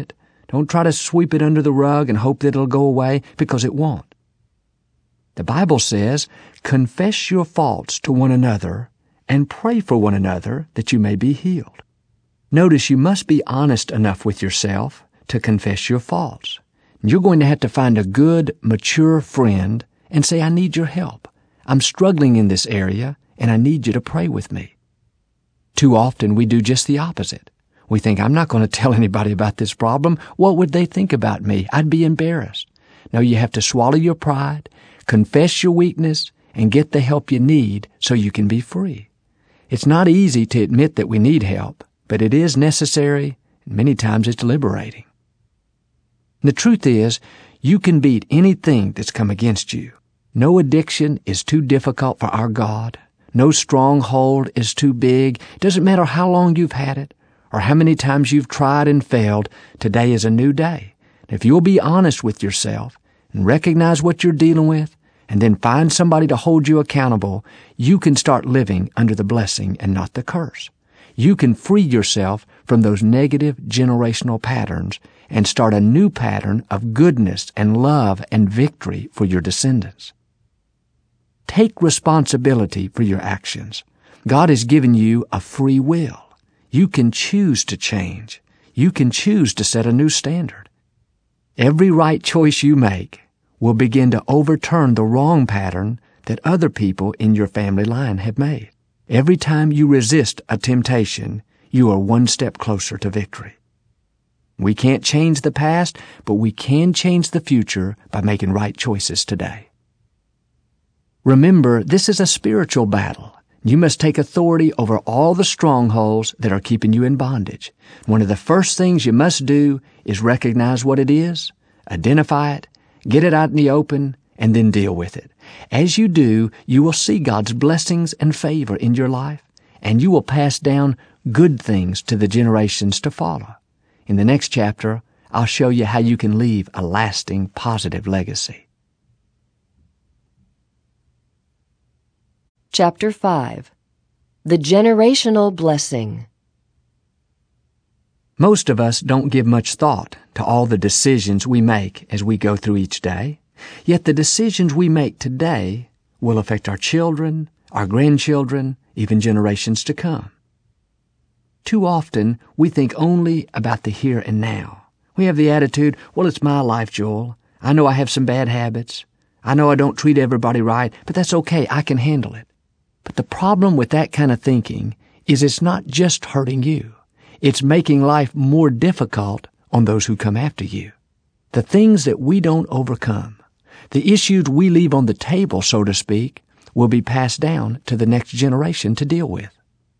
Don't try to sweep it under the rug and hope that it'll go away, because it won't. The Bible says, confess your faults to one another and pray for one another that you may be healed. Notice you must be honest enough with yourself to confess your faults. You're going to have to find a good, mature friend and say, I need your help. I'm struggling in this area, and I need you to pray with me. Too often we do just the opposite. We think, I'm not going to tell anybody about this problem. What would they think about me? I'd be embarrassed. No, you have to swallow your pride, confess your weakness, and get the help you need so you can be free. It's not easy to admit that we need help, but it is necessary, and many times it's liberating. The truth is, you can beat anything that's come against you. No addiction is too difficult for our God. No stronghold is too big. It doesn't matter how long you've had it or how many times you've tried and failed. Today is a new day. If you'll be honest with yourself and recognize what you're dealing with, and then find somebody to hold you accountable, you can start living under the blessing and not the curse. You can free yourself from those negative generational patterns and start a new pattern of goodness and love and victory for your descendants. Take responsibility for your actions. God has given you a free will. You can choose to change. You can choose to set a new standard. Every right choice you make will begin to overturn the wrong pattern that other people in your family line have made. Every time you resist a temptation, you are one step closer to victory. We can't change the past, but we can change the future by making right choices today. Remember, this is a spiritual battle. You must take authority over all the strongholds that are keeping you in bondage. One of the first things you must do is recognize what it is, identify it, get it out in the open, and then deal with it. As you do, you will see God's blessings and favor in your life, and you will pass down good things to the generations to follow. In the next chapter, I'll show you how you can leave a lasting, positive legacy. Chapter 5. The Generational Blessing. Most of us don't give much thought to all the decisions we make as we go through each day, yet the decisions we make today will affect our children, our grandchildren, even generations to come. Too often, we think only about the here and now. We have the attitude, well, it's my life, Joel. I know I have some bad habits. I know I don't treat everybody right, but that's okay. I can handle it. But the problem with that kind of thinking is it's not just hurting you. It's making life more difficult on those who come after you. The things that we don't overcome, the issues we leave on the table, so to speak, will be passed down to the next generation to deal with.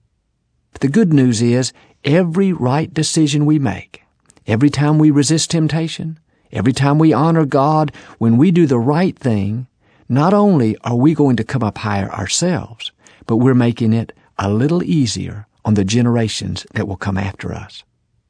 But the good news is, every right decision we make, every time we resist temptation, every time we honor God, when we do the right thing, not only are we going to come up higher ourselves, but we're making it a little easier on the generations that will come after us.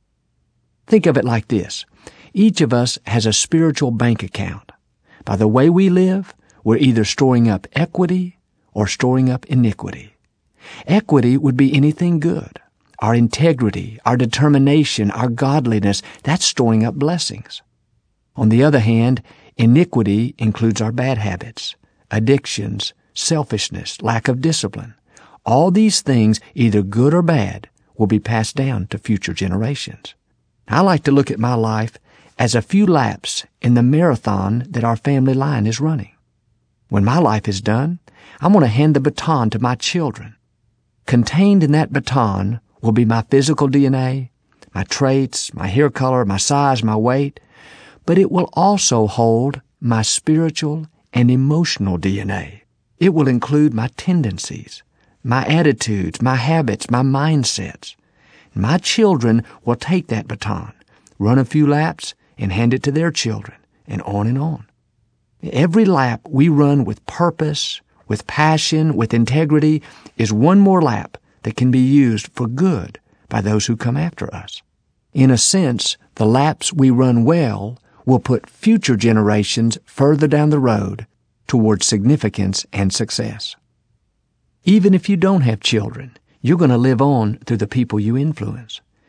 Think of it like this. Each of us has a spiritual bank account. By the way we live, we're either storing up equity or storing up iniquity. Equity would be anything good. Our integrity, our determination, our godliness, that's storing up blessings. On the other hand, iniquity includes our bad habits, addictions, selfishness, lack of discipline. All these things, either good or bad, will be passed down to future generations. I like to look at my life as a few laps in the marathon that our family line is running. When my life is done, I'm going to hand the baton to my children. Contained in that baton will be my physical DNA, my traits, my hair color, my size, my weight, but it will also hold my spiritual and emotional DNA. It will include my tendencies, my attitudes, my habits, my mindsets. My children will take that baton, run a few laps, and hand it to their children, and on and on. Every lap we run with purpose, with passion, with integrity, is one more lap that can be used for good by those who come after us. In a sense, the laps we run well will put future generations further down the road towards significance and success. Even if you don't have children, you're going to live on through the people you influence.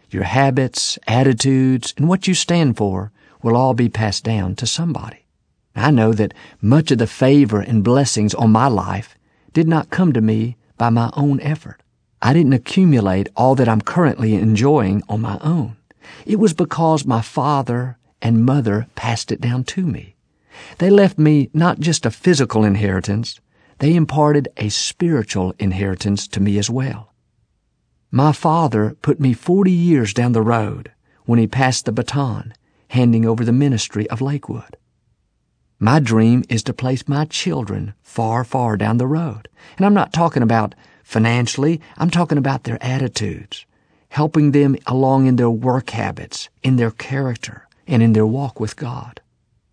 your habits, attitudes, and what you stand for will all be passed down to somebody. I know that much of the favor and blessings on my life did not come to me by my own effort. I didn't accumulate all that I'm currently enjoying on my own. It was because my father and mother passed it down to me. They left me not just a physical inheritance, they imparted a spiritual inheritance to me as well. My father put me 40 years down the road when he passed the baton, handing over the ministry of Lakewood. My dream is to place my children far, far down the road. And I'm not talking about financially, I'm talking about their attitudes, helping them along in their work habits, in their character, and in their walk with God.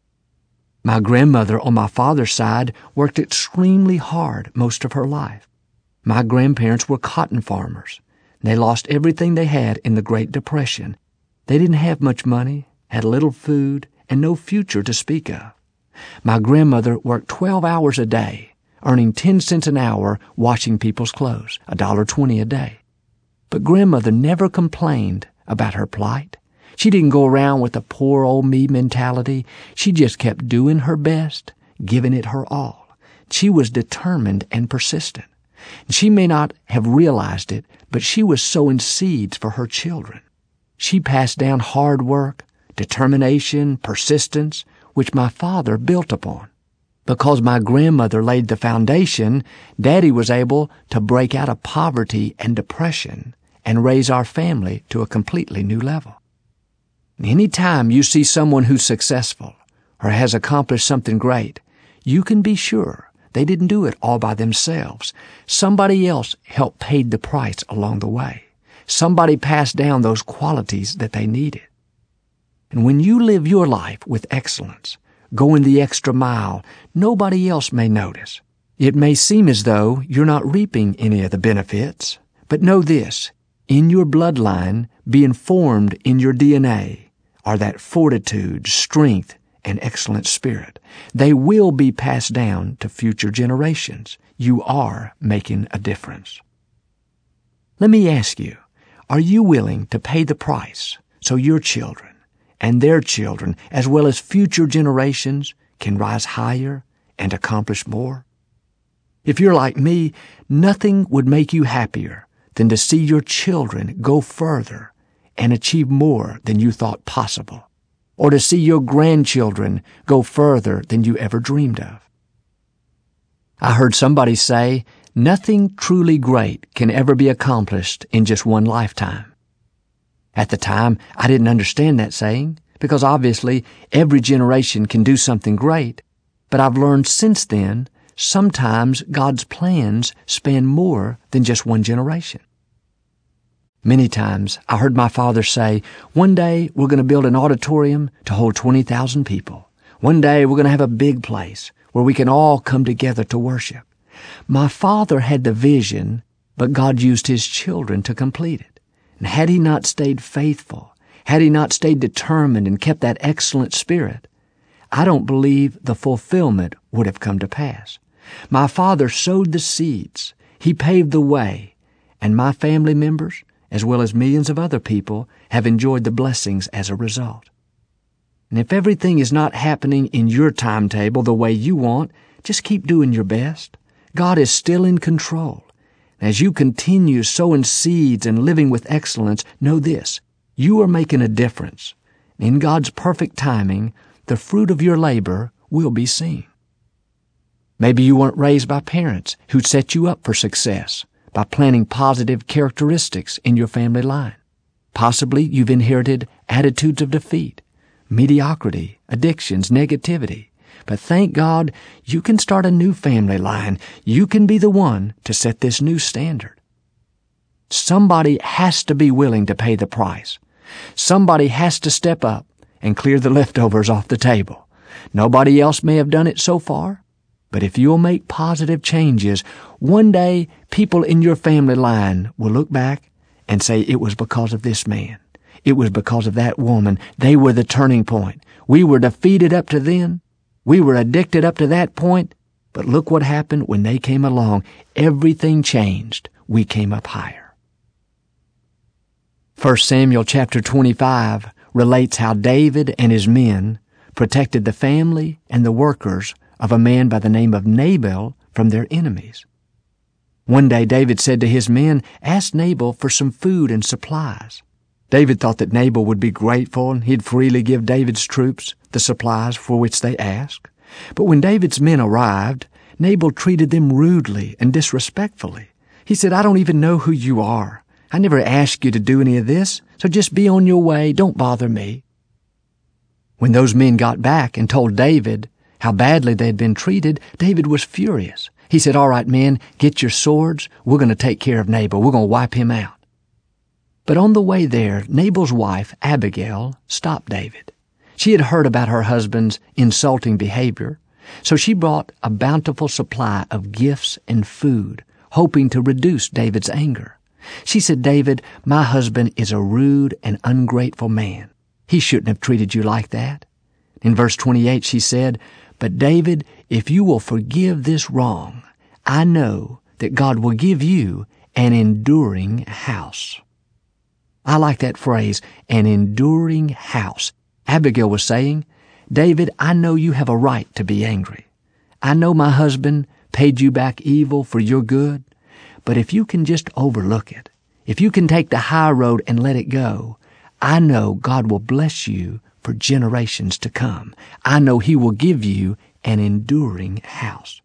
My grandmother on my father's side worked extremely hard most of her life. My grandparents were cotton farmers. They lost everything they had in the Great Depression. They didn't have much money, had little food, and no future to speak of. My grandmother worked 12 hours a day, earning 10 cents an hour washing people's clothes, $1.20 a day. But grandmother never complained about her plight. She didn't go around with a poor old me mentality. She just kept doing her best, giving it her all. She was determined and persistent. She may not have realized it, but she was sowing seeds for her children. She passed down hard work, determination, persistence, which my father built upon. Because my grandmother laid the foundation, Daddy was able to break out of poverty and depression and raise our family to a completely new level. Any time you see someone who's successful or has accomplished something great, you can be sure they didn't do it all by themselves. Somebody else helped pay the price along the way. Somebody passed down those qualities that they needed. And when you live your life with excellence, going the extra mile, nobody else may notice. It may seem as though you're not reaping any of the benefits, but know this, in your bloodline, being formed in your DNA, are that fortitude, strength, and excellent spirit. They will be passed down to future generations. You are making a difference. Let me ask you, are you willing to pay the price so your children and their children, as well as future generations, can rise higher and accomplish more? If you're like me, nothing would make you happier than to see your children go further and achieve more than you thought possible, or to see your grandchildren go further than you ever dreamed of. I heard somebody say, nothing truly great can ever be accomplished in just one lifetime. At the time, I didn't understand that saying, because obviously every generation can do something great, but I've learned since then, sometimes God's plans span more than just one generation. Many times I heard my father say, one day we're going to build an auditorium to hold 20,000 people. One day we're going to have a big place where we can all come together to worship. My father had the vision, but God used his children to complete it. And had he not stayed faithful, had he not stayed determined and kept that excellent spirit, I don't believe the fulfillment would have come to pass. My father sowed the seeds. He paved the way. And my family members, as well as millions of other people, have enjoyed the blessings as a result. And if everything is not happening in your timetable the way you want, just keep doing your best. God is still in control. As you continue sowing seeds and living with excellence, know this, you are making a difference. In God's perfect timing, the fruit of your labor will be seen. Maybe you weren't raised by parents who set you up for success by planting positive characteristics in your family line. Possibly you've inherited attitudes of defeat, mediocrity, addictions, negativity. But thank God you can start a new family line. You can be the one to set this new standard. Somebody has to be willing to pay the price. Somebody has to step up and clear the leftovers off the table. Nobody else may have done it so far, but if you'll make positive changes, one day people in your family line will look back and say it was because of this man. It was because of that woman. They were the turning point. We were defeated up to then. We were addicted up to that point. But look what happened when they came along. Everything changed. We came up higher. 1 Samuel chapter 25 relates how David and his men protected the family and the workers of a man by the name of Nabal from their enemies. One day David said to his men, "Ask Nabal for some food and supplies." David thought that Nabal would be grateful and he'd freely give David's troops the supplies for which they asked. But when David's men arrived, Nabal treated them rudely and disrespectfully. He said, "I don't even know who you are. I never asked you to do any of this, so just be on your way. Don't bother me." When those men got back and told David how badly they had been treated, David was furious. He said, "All right, men, get your swords. We're going to take care of Nabal. We're going to wipe him out." But on the way there, Nabal's wife, Abigail, stopped David. She had heard about her husband's insulting behavior, so she brought a bountiful supply of gifts and food, hoping to reduce David's anger. She said, "David, my husband is a rude and ungrateful man. He shouldn't have treated you like that." In verse 28, she said, "But David, if you will forgive this wrong, I know that God will give you an enduring house." I like that phrase, an enduring house. Abigail was saying, "David, I know you have a right to be angry. I know my husband paid you back evil for your good, but if you can just overlook it, if you can take the high road and let it go, I know God will bless you for generations to come. I know He will give you an enduring house."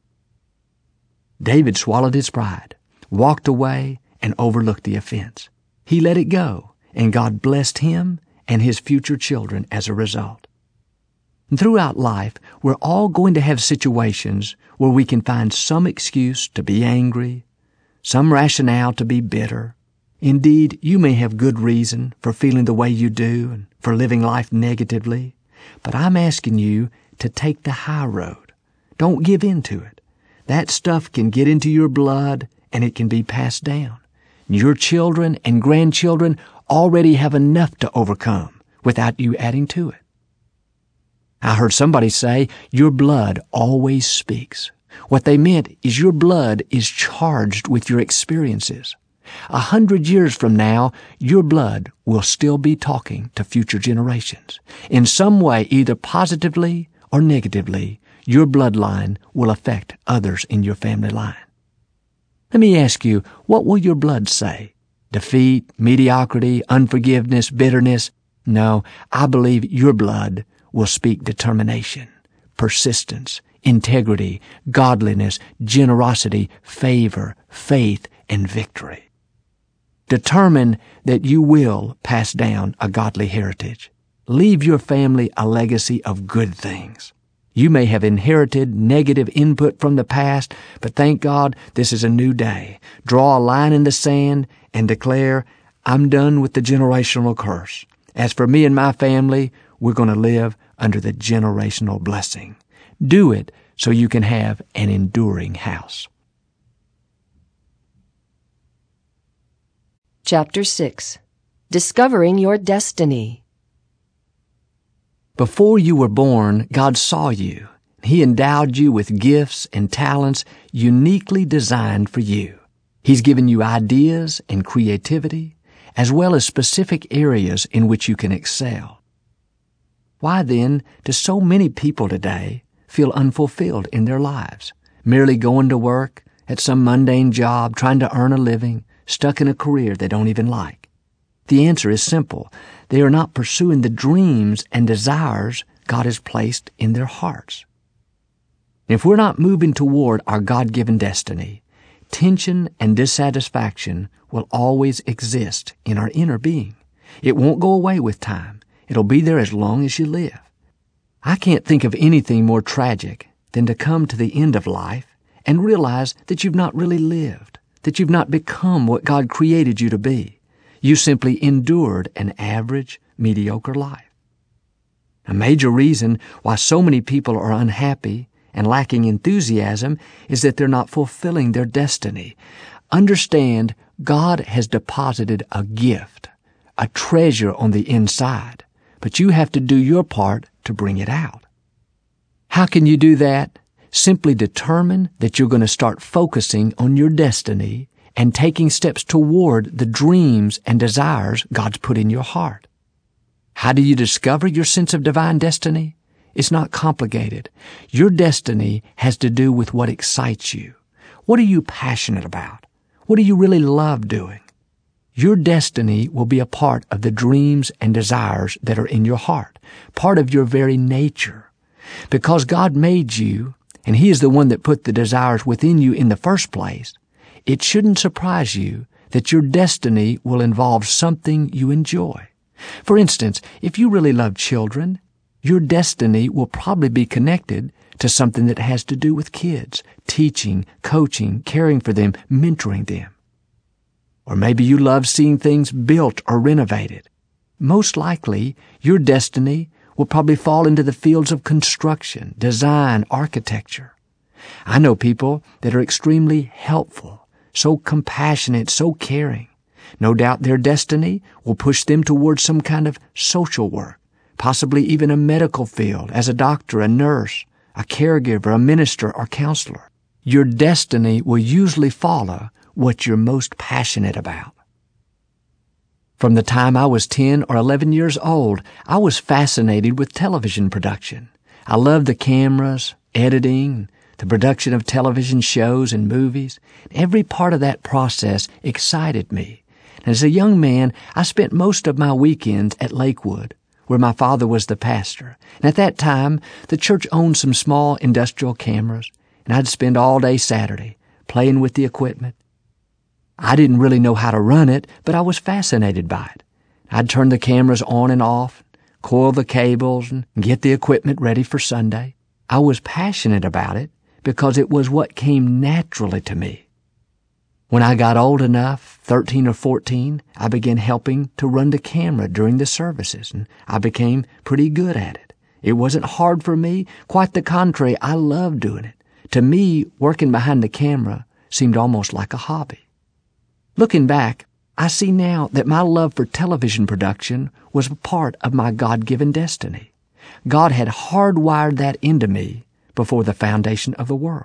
David swallowed his pride, walked away, and overlooked the offense. He let it go, and God blessed him and his future children as a result. And throughout life, we're all going to have situations where we can find some excuse to be angry, some rationale to be bitter. Indeed, you may have good reason for feeling the way you do and for living life negatively, but I'm asking you to take the high road. Don't give in to it. That stuff can get into your blood and it can be passed down. Your children and grandchildren already have enough to overcome without you adding to it. I heard somebody say, "Your blood always speaks." What they meant is your blood is charged with your experiences. 100 years from now, your blood will still be talking to future generations. In some way, either positively or negatively, your bloodline will affect others in your family line. Let me ask you, what will your blood say? Defeat, mediocrity, unforgiveness, bitterness? No, I believe your blood will speak determination, persistence, integrity, godliness, generosity, favor, faith, and victory. Determine that you will pass down a godly heritage. Leave your family a legacy of good things. You may have inherited negative input from the past, but thank God this is a new day. Draw a line in the sand and declare, "I'm done with the generational curse. As for me and my family, we're going to live under the generational blessing." Do it so you can have an enduring house. Chapter 6. Discovering Your Destiny. Before you were born, God saw you. He endowed you with gifts and talents uniquely designed for you. He's given you ideas and creativity, as well as specific areas in which you can excel. Why then do so many people today feel unfulfilled in their lives, merely going to work at some mundane job, trying to earn a living, stuck in a career they don't even like? The answer is simple. They are not pursuing the dreams and desires God has placed in their hearts. If we're not moving toward our God-given destiny, tension and dissatisfaction will always exist in our inner being. It won't go away with time. It'll be there as long as you live. I can't think of anything more tragic than to come to the end of life and realize that you've not really lived, that you've not become what God created you to be. You simply endured an average, mediocre life. A major reason why so many people are unhappy and lacking enthusiasm is that they're not fulfilling their destiny. Understand, God has deposited a gift, a treasure on the inside, but you have to do your part to bring it out. How can you do that? Simply determine that you're going to start focusing on your destiny and taking steps toward the dreams and desires God's put in your heart. How do you discover your sense of divine destiny? It's not complicated. Your destiny has to do with what excites you. What are you passionate about? What do you really love doing? Your destiny will be a part of the dreams and desires that are in your heart, part of your very nature. Because God made you, and He is the one that put the desires within you in the first place, it shouldn't surprise you that your destiny will involve something you enjoy. For instance, if you really love children, your destiny will probably be connected to something that has to do with kids, teaching, coaching, caring for them, mentoring them. Or maybe you love seeing things built or renovated. Most likely, your destiny will probably fall into the fields of construction, design, architecture. I know people that are extremely helpful, so compassionate, so caring. No doubt their destiny will push them towards some kind of social work, possibly even a medical field as a doctor, a nurse, a caregiver, a minister, or counselor. Your destiny will usually follow what you're most passionate about. From the time I was 10 or 11 years old, I was fascinated with television production. I loved the cameras, editing, the production of television shows and movies. Every part of that process excited me. And as a young man, I spent most of my weekends at Lakewood, where my father was the pastor. And at that time, the church owned some small industrial cameras, and I'd spend all day Saturday playing with the equipment. I didn't really know how to run it, but I was fascinated by it. I'd turn the cameras on and off, coil the cables, and get the equipment ready for Sunday. I was passionate about it because it was what came naturally to me. When I got old enough, 13 or 14, I began helping to run the camera during the services, and I became pretty good at it. It wasn't hard for me. Quite the contrary, I loved doing it. To me, working behind the camera seemed almost like a hobby. Looking back, I see now that my love for television production was a part of my God-given destiny. God had hardwired that into me before the foundation of the world.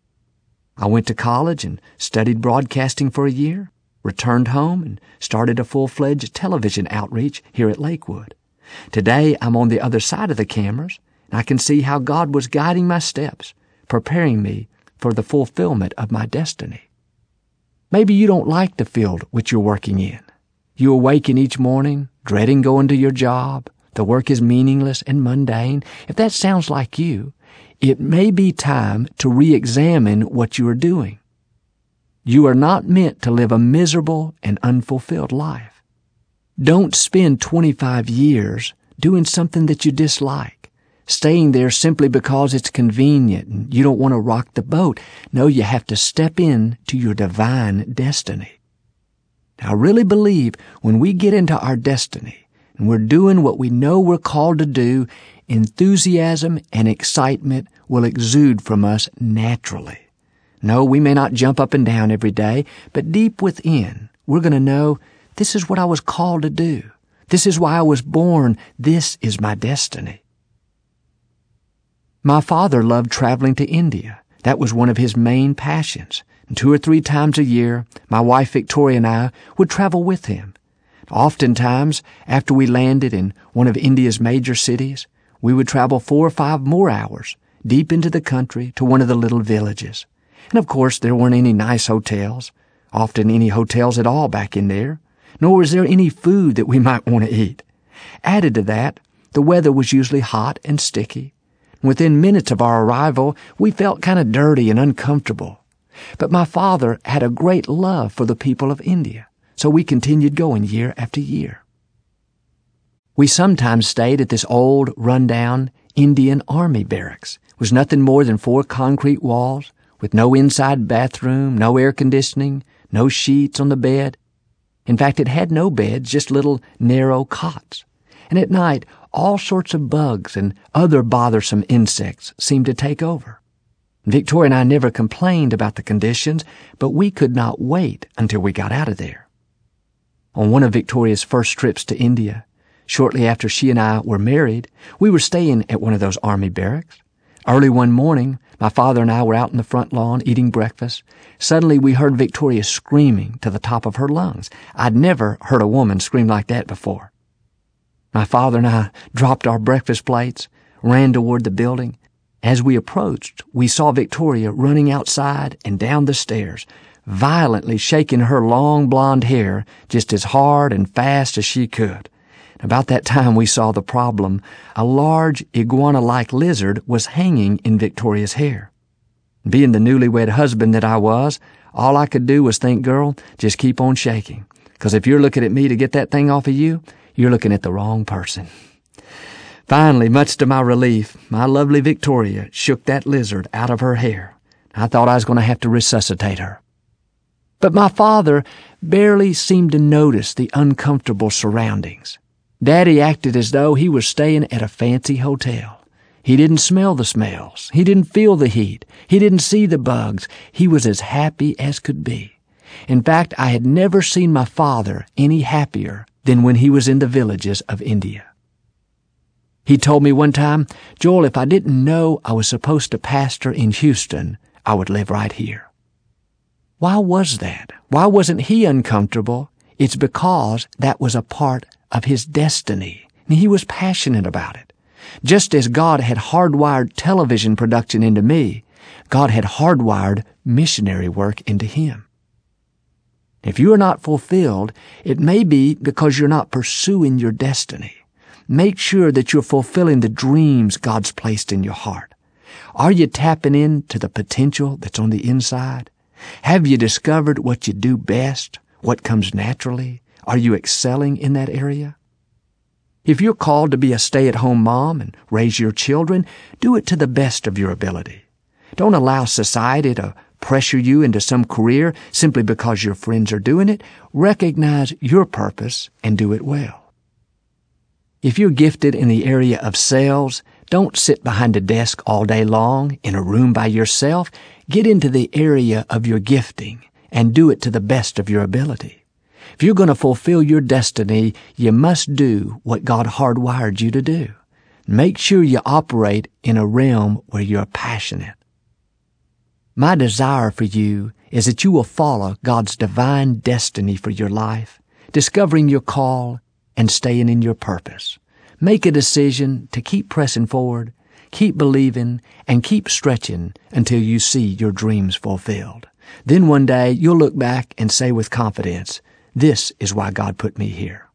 I went to college and studied broadcasting for a year, returned home, and started a full-fledged television outreach here at Lakewood. Today, I'm on the other side of the cameras, and I can see how God was guiding my steps, preparing me for the fulfillment of my destiny. Maybe you don't like the field which you're working in. You awaken each morning, dreading going to your job. The work is meaningless and mundane. If that sounds like you, it may be time to re-examine what you are doing. You are not meant to live a miserable and unfulfilled life. Don't spend 25 years doing something that you dislike, staying there simply because it's convenient and you don't want to rock the boat. No, you have to step in to your divine destiny. Now, I really believe when we get into our destiny and we're doing what we know we're called to do, enthusiasm and excitement will exude from us naturally. No, we may not jump up and down every day, but deep within, we're going to know this is what I was called to do. This is why I was born. This is my destiny. My father loved traveling to India. That was one of his main passions. And 2 or 3 times a year, my wife Victoria and I would travel with him. Oftentimes, after we landed in one of India's major cities, we would travel 4 or 5 more hours deep into the country to one of the little villages. And of course, there weren't any nice hotels, often any hotels at all back in there, nor was there any food that we might want to eat. Added to that, the weather was usually hot and sticky. Within minutes of our arrival, we felt kind of dirty and uncomfortable. But my father had a great love for the people of India, so we continued going year after year. We sometimes stayed at this old, run-down Indian Army barracks. It was nothing more than 4 concrete walls, with no inside bathroom, no air conditioning, no sheets on the bed. In fact, it had no beds, just little narrow cots. And at night, all sorts of bugs and other bothersome insects seemed to take over. Victoria and I never complained about the conditions, but we could not wait until we got out of there. On one of Victoria's first trips to India, shortly after she and I were married, we were staying at one of those army barracks. Early one morning, My father and I were out in the front lawn eating breakfast. Suddenly we heard Victoria screaming to the top of her lungs. I'd never heard a woman scream like that before. My father and I dropped our breakfast plates, ran toward the building. As we approached, we saw Victoria running outside and down the stairs, violently shaking her long blonde hair just as hard and fast as she could. About that time we saw the problem. A large iguana-like lizard was hanging in Victoria's hair. Being the newlywed husband that I was, all I could do was think, girl, just keep on shaking. 'Cause if you're looking at me to get that thing off of you, you're looking at the wrong person. Finally, much to my relief, my lovely Victoria shook that lizard out of her hair. I thought I was going to have to resuscitate her. But my father barely seemed to notice the uncomfortable surroundings. Daddy acted as though he was staying at a fancy hotel. He didn't smell the smells. He didn't feel the heat. He didn't see the bugs. He was as happy as could be. In fact, I had never seen my father any happier than when he was in the villages of India. He told me one time, Joel, if I didn't know I was supposed to pastor in Houston, I would live right here. Why was that? Why wasn't he uncomfortable? It's because that was a part of his destiny. He was passionate about it. Just as God had hardwired television production into me, God had hardwired missionary work into him. If you are not fulfilled, it may be because you're not pursuing your destiny. Make sure that you're fulfilling the dreams God's placed in your heart. Are you tapping into the potential that's on the inside? Have you discovered what you do best, what comes naturally? Are you excelling in that area? If you're called to be a stay-at-home mom and raise your children, do it to the best of your ability. Don't allow society to pressure you into some career simply because your friends are doing it. Recognize your purpose and do it well. If you're gifted in the area of sales, don't sit behind a desk all day long in a room by yourself. Get into the area of your gifting and do it to the best of your ability. If you're going to fulfill your destiny, you must do what God hardwired you to do. Make sure you operate in a realm where you're passionate. My desire for you is that you will follow God's divine destiny for your life, discovering your call and staying in your purpose. Make a decision to keep pressing forward, keep believing, and keep stretching until you see your dreams fulfilled. Then one day you'll look back and say with confidence, this is why God put me here.